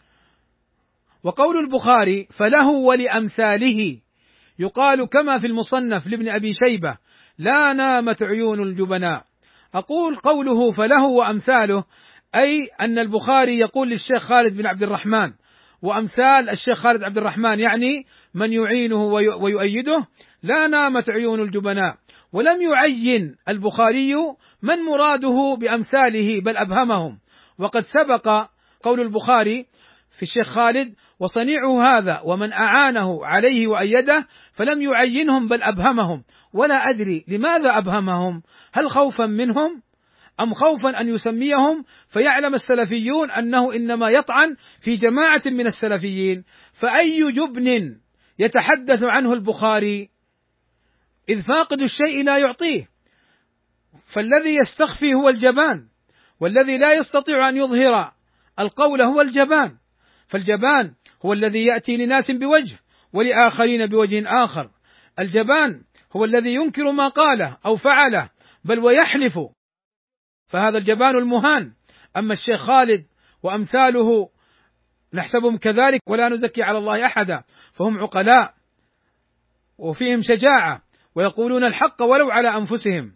وقول البخاري فله ولأمثاله يقال كما في المصنف لابن أبي شيبة لا نامت عيون الجبناء. أقول قوله فله وأمثاله أي أن البخاري يقول للشيخ خالد بن عبد الرحمن وأمثال الشيخ خالد عبد الرحمن، يعني من يعينه ويؤيده، لا نامت عيون الجبناء. ولم يعين البخاري من مراده بأمثاله بل أبهمهم، وقد سبق قول البخاري في الشيخ خالد وصنيعه هذا ومن أعانه عليه وأيده، فلم يعينهم بل أبهمهم. ولا أدري لماذا أبهمهم، هل خوفا منهم أم خوفا أن يسميهم فيعلم السلفيون أنه إنما يطعن في جماعة من السلفيين. فأي جبن يتحدث عنه البخاري إذ فاقد الشيء لا يعطيه، فالذي يستخفي هو الجبان، والذي لا يستطيع أن يظهر القول هو الجبان. فالجبان هو الذي يأتي لناس بوجه ولآخرين بوجه آخر، الجبان هو الذي ينكر ما قاله أو فعله بل ويحلف، فهذا الجبان المهان. أما الشيخ خالد وأمثاله نحسبهم كذلك ولا نزكي على الله أحدا، فهم عقلاء وفيهم شجاعة ويقولون الحق ولو على أنفسهم.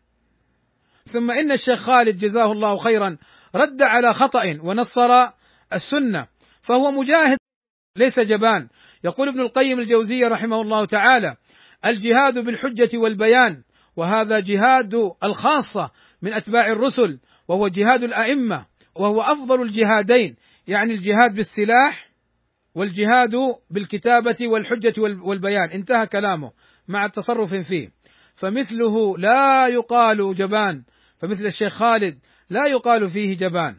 ثم إن الشيخ خالد جزاه الله خيرا رد على خطأ ونصر السنة، فهو مجاهد ليس جبان. يقول ابن القيم الجوزية رحمه الله تعالى الجهاد بالحجة والبيان، وهذا جهاد الخاصة من أتباع الرسل، وهو جهاد الأئمة، وهو أفضل الجهادين، يعني الجهاد بالسلاح والجهاد بالكتابة والحجة والبيان. انتهى كلامه مع التصرف فيه. فمثله لا يقال جبان، فمثل الشيخ خالد لا يقال فيه جبان.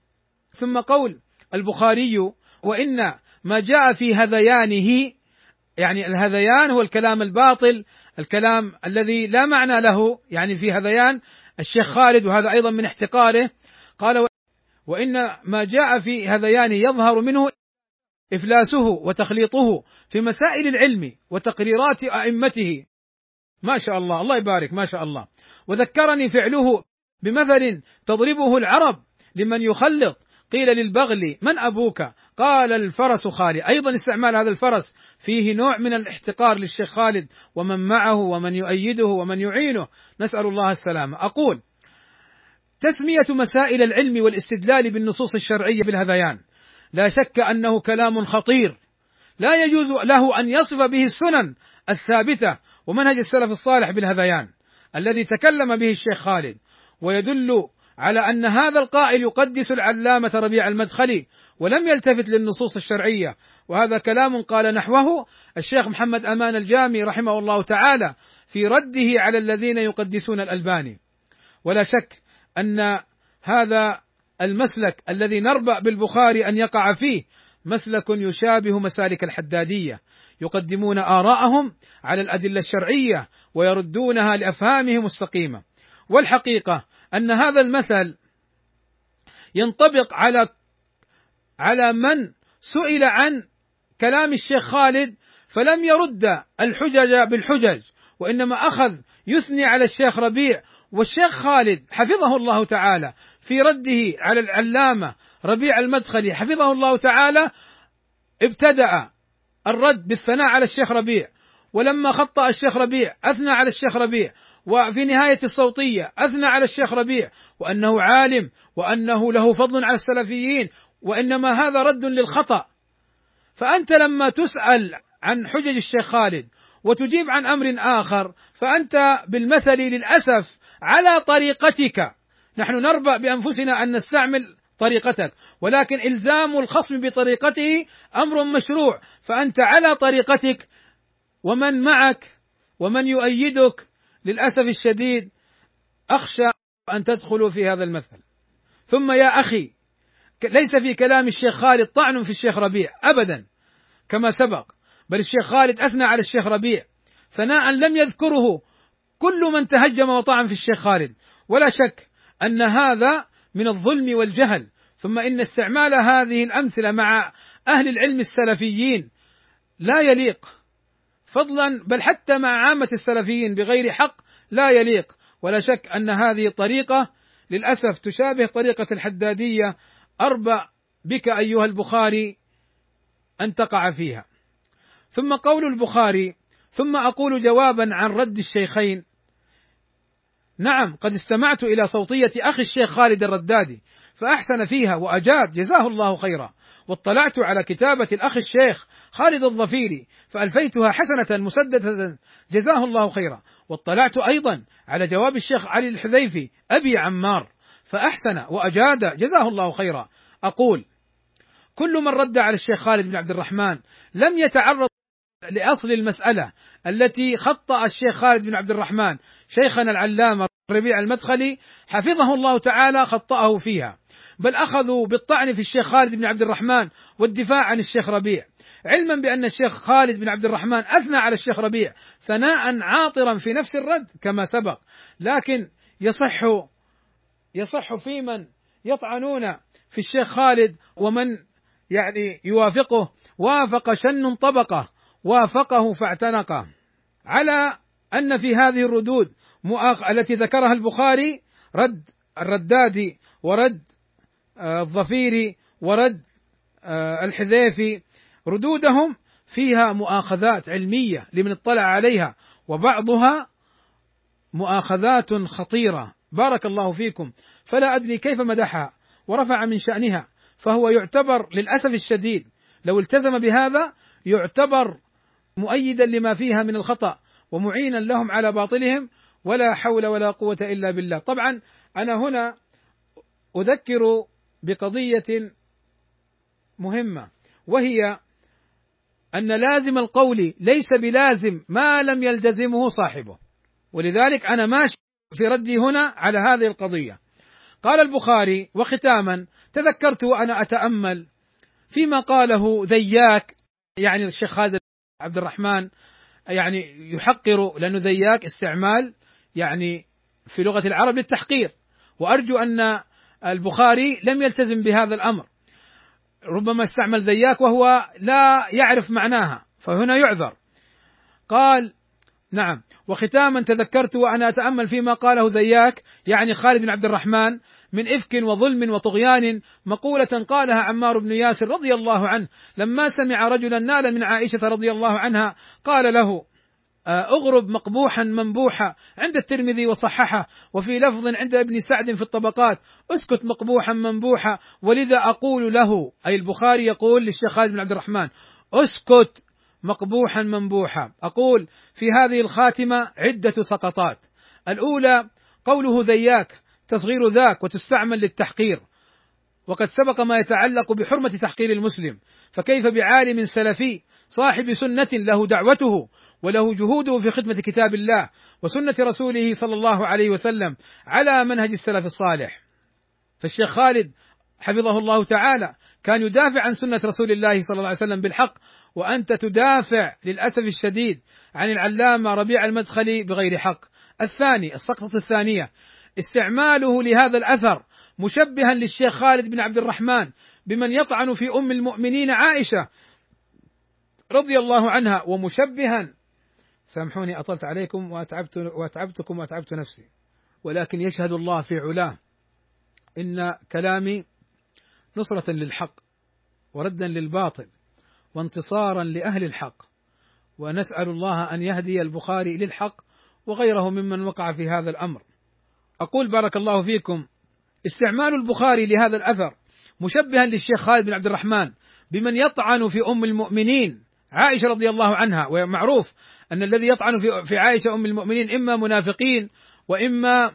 ثم قول البخاري وإن ما جاء في هذيانه، يعني الهذيان هو الكلام الباطل، الكلام الذي لا معنى له، يعني في هذيان الشيخ خالد، وهذا أيضا من احتقاره. قال وإن ما جاء في هذيانه يظهر منه إفلاسه وتخليطه في مسائل العلم وتقريرات أئمته. ما شاء الله، الله يبارك، ما شاء الله. وذكرني فعله بمثل تضربه العرب لمن يخلط، قيل للبغل من أبوك؟ قال الفرس خالي. أيضا استعمال هذا الفرس فيه نوع من الاحتقار للشيخ خالد ومن معه ومن يؤيده ومن يعينه، نسأل الله السلامة. أقول تسمية مسائل العلم والاستدلال بالنصوص الشرعية بالهذيان لا شك أنه كلام خطير لا يجوز له أن يصف به السنن الثابتة ومنهج السلف الصالح بالهذيان الذي تكلم به الشيخ خالد، ويدل على أن هذا القائل يقدس العلامة ربيع المدخلي ولم يلتفت للنصوص الشرعية. وهذا كلام قال نحوه الشيخ محمد أمان الجامي رحمه الله تعالى في رده على الذين يقدسون الألباني. ولا شك أن هذا المسلك الذي نربأ بالبخاري أن يقع فيه مسلك يشابه مسالك الحدادية، يقدمون آراءهم على الأدلة الشرعية ويردونها لأفهامهم السقيمة. والحقيقة أن هذا المثل ينطبق على على من سئل عن كلام الشيخ خالد فلم يرد الحجج بالحجج، وإنما أخذ يثني على الشيخ ربيع. والشيخ خالد حفظه الله تعالى في رده على العلامة ربيع المدخلي حفظه الله تعالى ابتدأ الرد بالثناء على الشيخ ربيع، ولما خطأ الشيخ ربيع أثنى على الشيخ ربيع، وفي نهاية الصوتية أثنى على الشيخ ربيع وأنه عالم وأنه له فضل على السلفيين، وإنما هذا رد للخطأ. فأنت لما تسأل عن حجج الشيخ خالد وتجيب عن أمر آخر فأنت بالمثل للأسف على طريقتك. نحن نربأ بأنفسنا أن نستعمل طريقتك، ولكن إلزام الخصم بطريقته أمر مشروع، فأنت على طريقتك ومن معك ومن يؤيدك للأسف الشديد أخشى أن تدخلوا في هذا المثل. ثم يا أخي، ليس في كلام الشيخ خالد طعن في الشيخ ربيع أبدا كما سبق، بل الشيخ خالد أثنى على الشيخ ربيع ثناء لم يذكره كل من تهجم وطعن في الشيخ خالد، ولا شك أن هذا من الظلم والجهل. ثم إن استعمال هذه الأمثلة مع أهل العلم السلفيين لا يليق، فضلا بل حتى مع عامة السلفيين بغير حق لا يليق، ولا شك أن هذه الطريقة للأسف تشابه طريقة الحدادية، أربأ بك أيها البخاري أن تقع فيها. ثم قول البخاري: ثم أقول جوابا عن رد الشيخين. نعم، قد استمعت إلى صوتية أخي الشيخ خالد الردادي فأحسن فيها وأجاد جزاه الله خيرا، واطلعت على كتابة الأخ الشيخ خالد الظفيري فألفيتها حسنة مسددة جزاه الله خيرا، واطلعت أيضا على جواب الشيخ علي الحذيفي أبي عمار فأحسن وأجاد جزاه الله خيرا. أقول: كل من رد على الشيخ خالد بن عبد الرحمن لم يتعرض لأصل المسألة التي خطأ الشيخ خالد بن عبد الرحمن شيخنا العلامة ربيع المدخلي حفظه الله تعالى خطأه فيها، بل أخذوا بالطعن في الشيخ خالد بن عبد الرحمن والدفاع عن الشيخ ربيع، علما بأن الشيخ خالد بن عبد الرحمن أثنى على الشيخ ربيع ثناء عاطرا في نفس الرد كما سبق. لكن يصح يصح في من يطعنون في الشيخ خالد ومن يعني يوافقه وافق شن طبقه وافقه فاعتنقه، على أن في هذه الردود مؤاخ التي ذكرها البخاري رد الردادي ورد آه الظفيري ورد آه الحذيفي، ردودهم فيها مؤاخذات علمية لمن اطلع عليها، وبعضها مؤاخذات خطيرة بارك الله فيكم، فلا أدري كيف مدحها ورفع من شأنها، فهو يعتبر للأسف الشديد لو التزم بهذا يعتبر مؤيدا لما فيها من الخطأ ومعينا لهم على باطلهم، ولا حول ولا قوة إلا بالله. طبعا أنا هنا أذكر بقضية مهمة، وهي أن لازم القول ليس بلازم ما لم يلتزمه صاحبه، ولذلك أنا ماشي في ردي هنا على هذه القضية. قال البخاري: وختاما تذكرت وأنا أتأمل فيما قاله ذياك، يعني الشيخ خالد عبد الرحمن يعني يحقر، لأنه ذياك استعمال يعني في لغة العرب للتحقير، وأرجو أن البخاري لم يلتزم بهذا الأمر، ربما استعمل ذياك وهو لا يعرف معناها فهنا يعذر. قال: نعم، وختاما تذكرت وأنا أتأمل فيما قاله ذياك، يعني خالد بن عبد الرحمن، من إفك وظلم وطغيان، مقولة قالها عمار بن ياسر رضي الله عنه لما سمع رجلا نال من عائشة رضي الله عنها قال له: أغرب مقبوحا منبوحا، عند الترمذي وصححه، وفي لفظ عند ابن سعد في الطبقات: اسكت مقبوحا منبوحا. ولذا أقول له، أي البخاري يقول للشيخ خالد بن عبد الرحمن: اسكت مقبوحا منبوحا. أقول في هذه الخاتمة عدة سقطات. الأولى قوله ذياك تصغير ذاك وتستعمل للتحقير، وقد سبق ما يتعلق بحرمة تحقير المسلم، فكيف بعالم سلفي صاحب سنة له دعوته وله جهوده في خدمة كتاب الله وسنة رسوله صلى الله عليه وسلم على منهج السلف الصالح. فالشيخ خالد حفظه الله تعالى كان يدافع عن سنة رسول الله صلى الله عليه وسلم بالحق، وأنت تدافع للأسف الشديد عن العلامة ربيع المدخلي بغير حق. الثاني، السقطة الثانية، استعماله لهذا الأثر مشبها للشيخ خالد بن عبد الرحمن بمن يطعن في أم المؤمنين عائشة رضي الله عنها، ومشبها، سامحوني أطلت عليكم وأتعبت وأتعبتكم وأتعبت نفسي، ولكن يشهد الله في علاه إن كلامي نصرة للحق وردا للباطل وانتصارا لأهل الحق، ونسأل الله أن يهدي البخاري للحق وغيره ممن وقع في هذا الأمر. أقول بارك الله فيكم: استعمال البخاري لهذا الأثر مشبها للشيخ خالد بن عبد الرحمن بمن يطعن في أم المؤمنين عائشة رضي الله عنها، ومعروف أن الذي يطعن في في عائشة أم المؤمنين إما منافقين وإما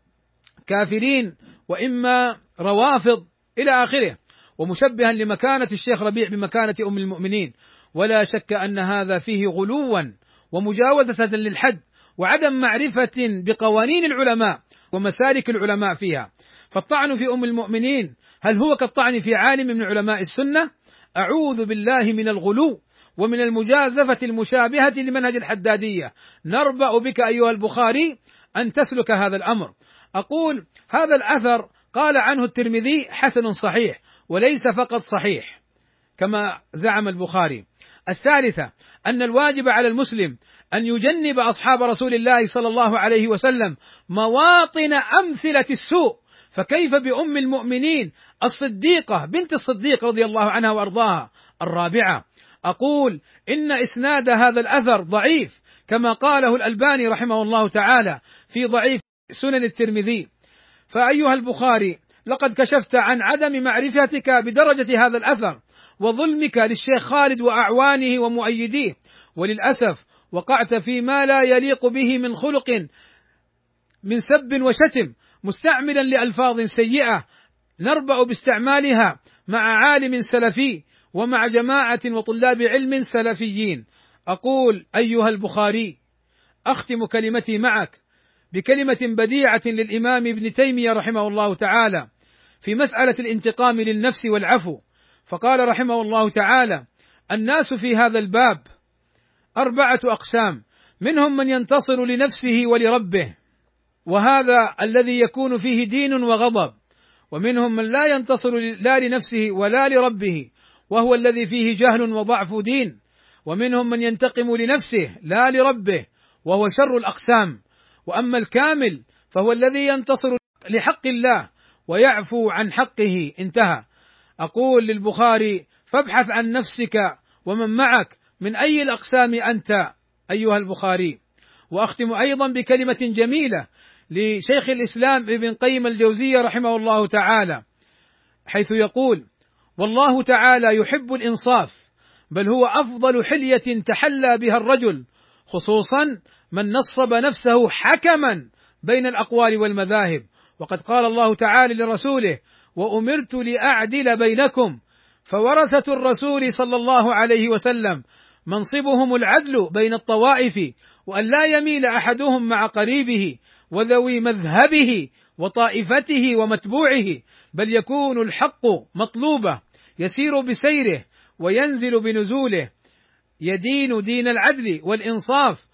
كافرين وإما روافض إلى آخره، ومشبها لمكانة الشيخ ربيع بمكانة أم المؤمنين، ولا شك أن هذا فيه غلوا ومجاوزة للحد وعدم معرفة بقوانين العلماء ومسالك العلماء فيها. فالطعن في أم المؤمنين هل هو كالطعن في عالم من علماء السنة؟ أعوذ بالله من الغلو ومن المجازفة المشابهة لمنهج الحدادية. نربأ بك أيها البخاري أن تسلك هذا الأمر. أقول هذا الأثر قال عنه الترمذي حسن صحيح، وليس فقط صحيح كما زعم البخاري. الثالثة، أن الواجب على المسلم أن يجنب أصحاب رسول الله صلى الله عليه وسلم مواطن أمثلة السوء، فكيف بأم المؤمنين الصديقة بنت الصديق رضي الله عنها وأرضاها. الرابعة، أقول إن إسناد هذا الأثر ضعيف كما قاله الألباني رحمه الله تعالى في ضعيف سنن الترمذي. فأيها البخاري، لقد كشفت عن عدم معرفتك بدرجة هذا الأثر وظلمك للشيخ خالد وأعوانه ومؤيديه، وللأسف وقعت فيما لا يليق به من خلق من سب وشتم مستعملا لألفاظ سيئة نربأ باستعمالها مع عالم سلفي ومع جماعة وطلاب علم سلفيين. أقول أيها البخاري، أختم كلمتي معك بكلمة بديعة للإمام ابن تيمية رحمه الله تعالى في مسألة الانتقام للنفس والعفو، فقال رحمه الله تعالى: الناس في هذا الباب أربعة أقسام، منهم من ينتصر لنفسه ولربه وهذا الذي يكون فيه دين وغضب، ومنهم من لا ينتصر لا لنفسه ولا لربه وهو الذي فيه جهل وضعف دين، ومنهم من ينتقم لنفسه لا لربه وهو شر الأقسام، وأما الكامل فهو الذي ينتصر لحق الله ويعفو عن حقه. انتهى. أقول للبخاري: فابحث عن نفسك ومن معك من أي الأقسام أنت أيها البخاري. وأختم أيضا بكلمة جميلة لشيخ الإسلام ابن قيم الجوزية رحمه الله تعالى، حيث يقول: والله تعالى يحب الإنصاف، بل هو أفضل حلية تحلى بها الرجل، خصوصا من نصب نفسه حكما بين الأقوال والمذاهب. وقد قال الله تعالى لرسوله: وأمرت لأعدل بينكم، فورثة الرسول صلى الله عليه وسلم منصبهم العدل بين الطوائف، وأن لا يميل أحدهم مع قريبه وذوي مذهبه وطائفته ومتبوعه، بل يكون الحق مطلوبه يسير بسيره وينزل بنزوله، يدين دين العدل والإنصاف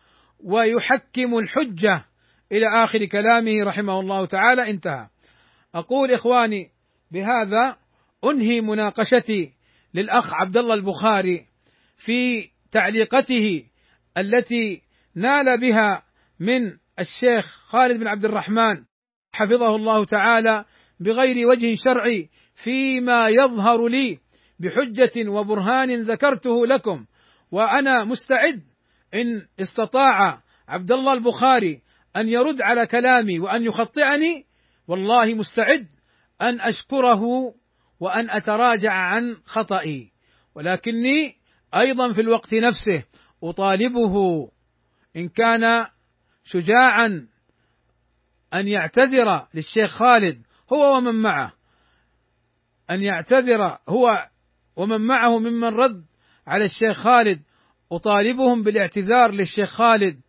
ويحكم الحجة، إلى آخر كلامه رحمه الله تعالى. انتهى. أقول إخواني بهذا أنهي مناقشتي للأخ عبد الله البخاري في تعليقته التي نال بها من الشيخ خالد بن عبد الرحمن حفظه الله تعالى بغير وجه شرعي، فيما يظهر لي بحجة وبرهان ذكرته لكم، وأنا مستعد إن استطاع عبد الله البخاري أن يرد على كلامي وأن يخطئني، والله مستعد أن أشكره وأن أتراجع عن خطئي، ولكني أيضا في الوقت نفسه أطالبه إن كان شجاعا أن يعتذر للشيخ خالد هو ومن معه، أن يعتذر هو ومن معه ممن رد على الشيخ خالد. أطالبهم بالاعتذار للشيخ خالد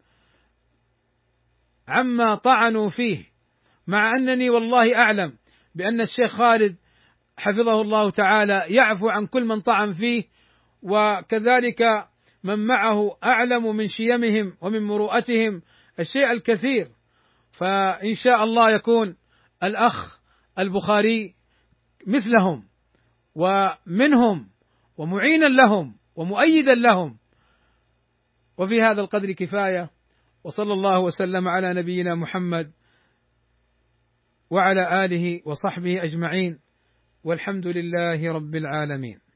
عما طعنوا فيه، مع أنني والله أعلم بأن الشيخ خالد حفظه الله تعالى يعفو عن كل من طعن فيه وكذلك من معه أعلم من شيمهم ومن مروءتهم الشيء الكثير، فإن شاء الله يكون الأخ البخاري مثلهم ومنهم ومعينا لهم ومؤيدا لهم. وفي هذا القدر كفاية، وصلى الله وسلم على نبينا محمد وعلى آله وصحبه أجمعين، والحمد لله رب العالمين.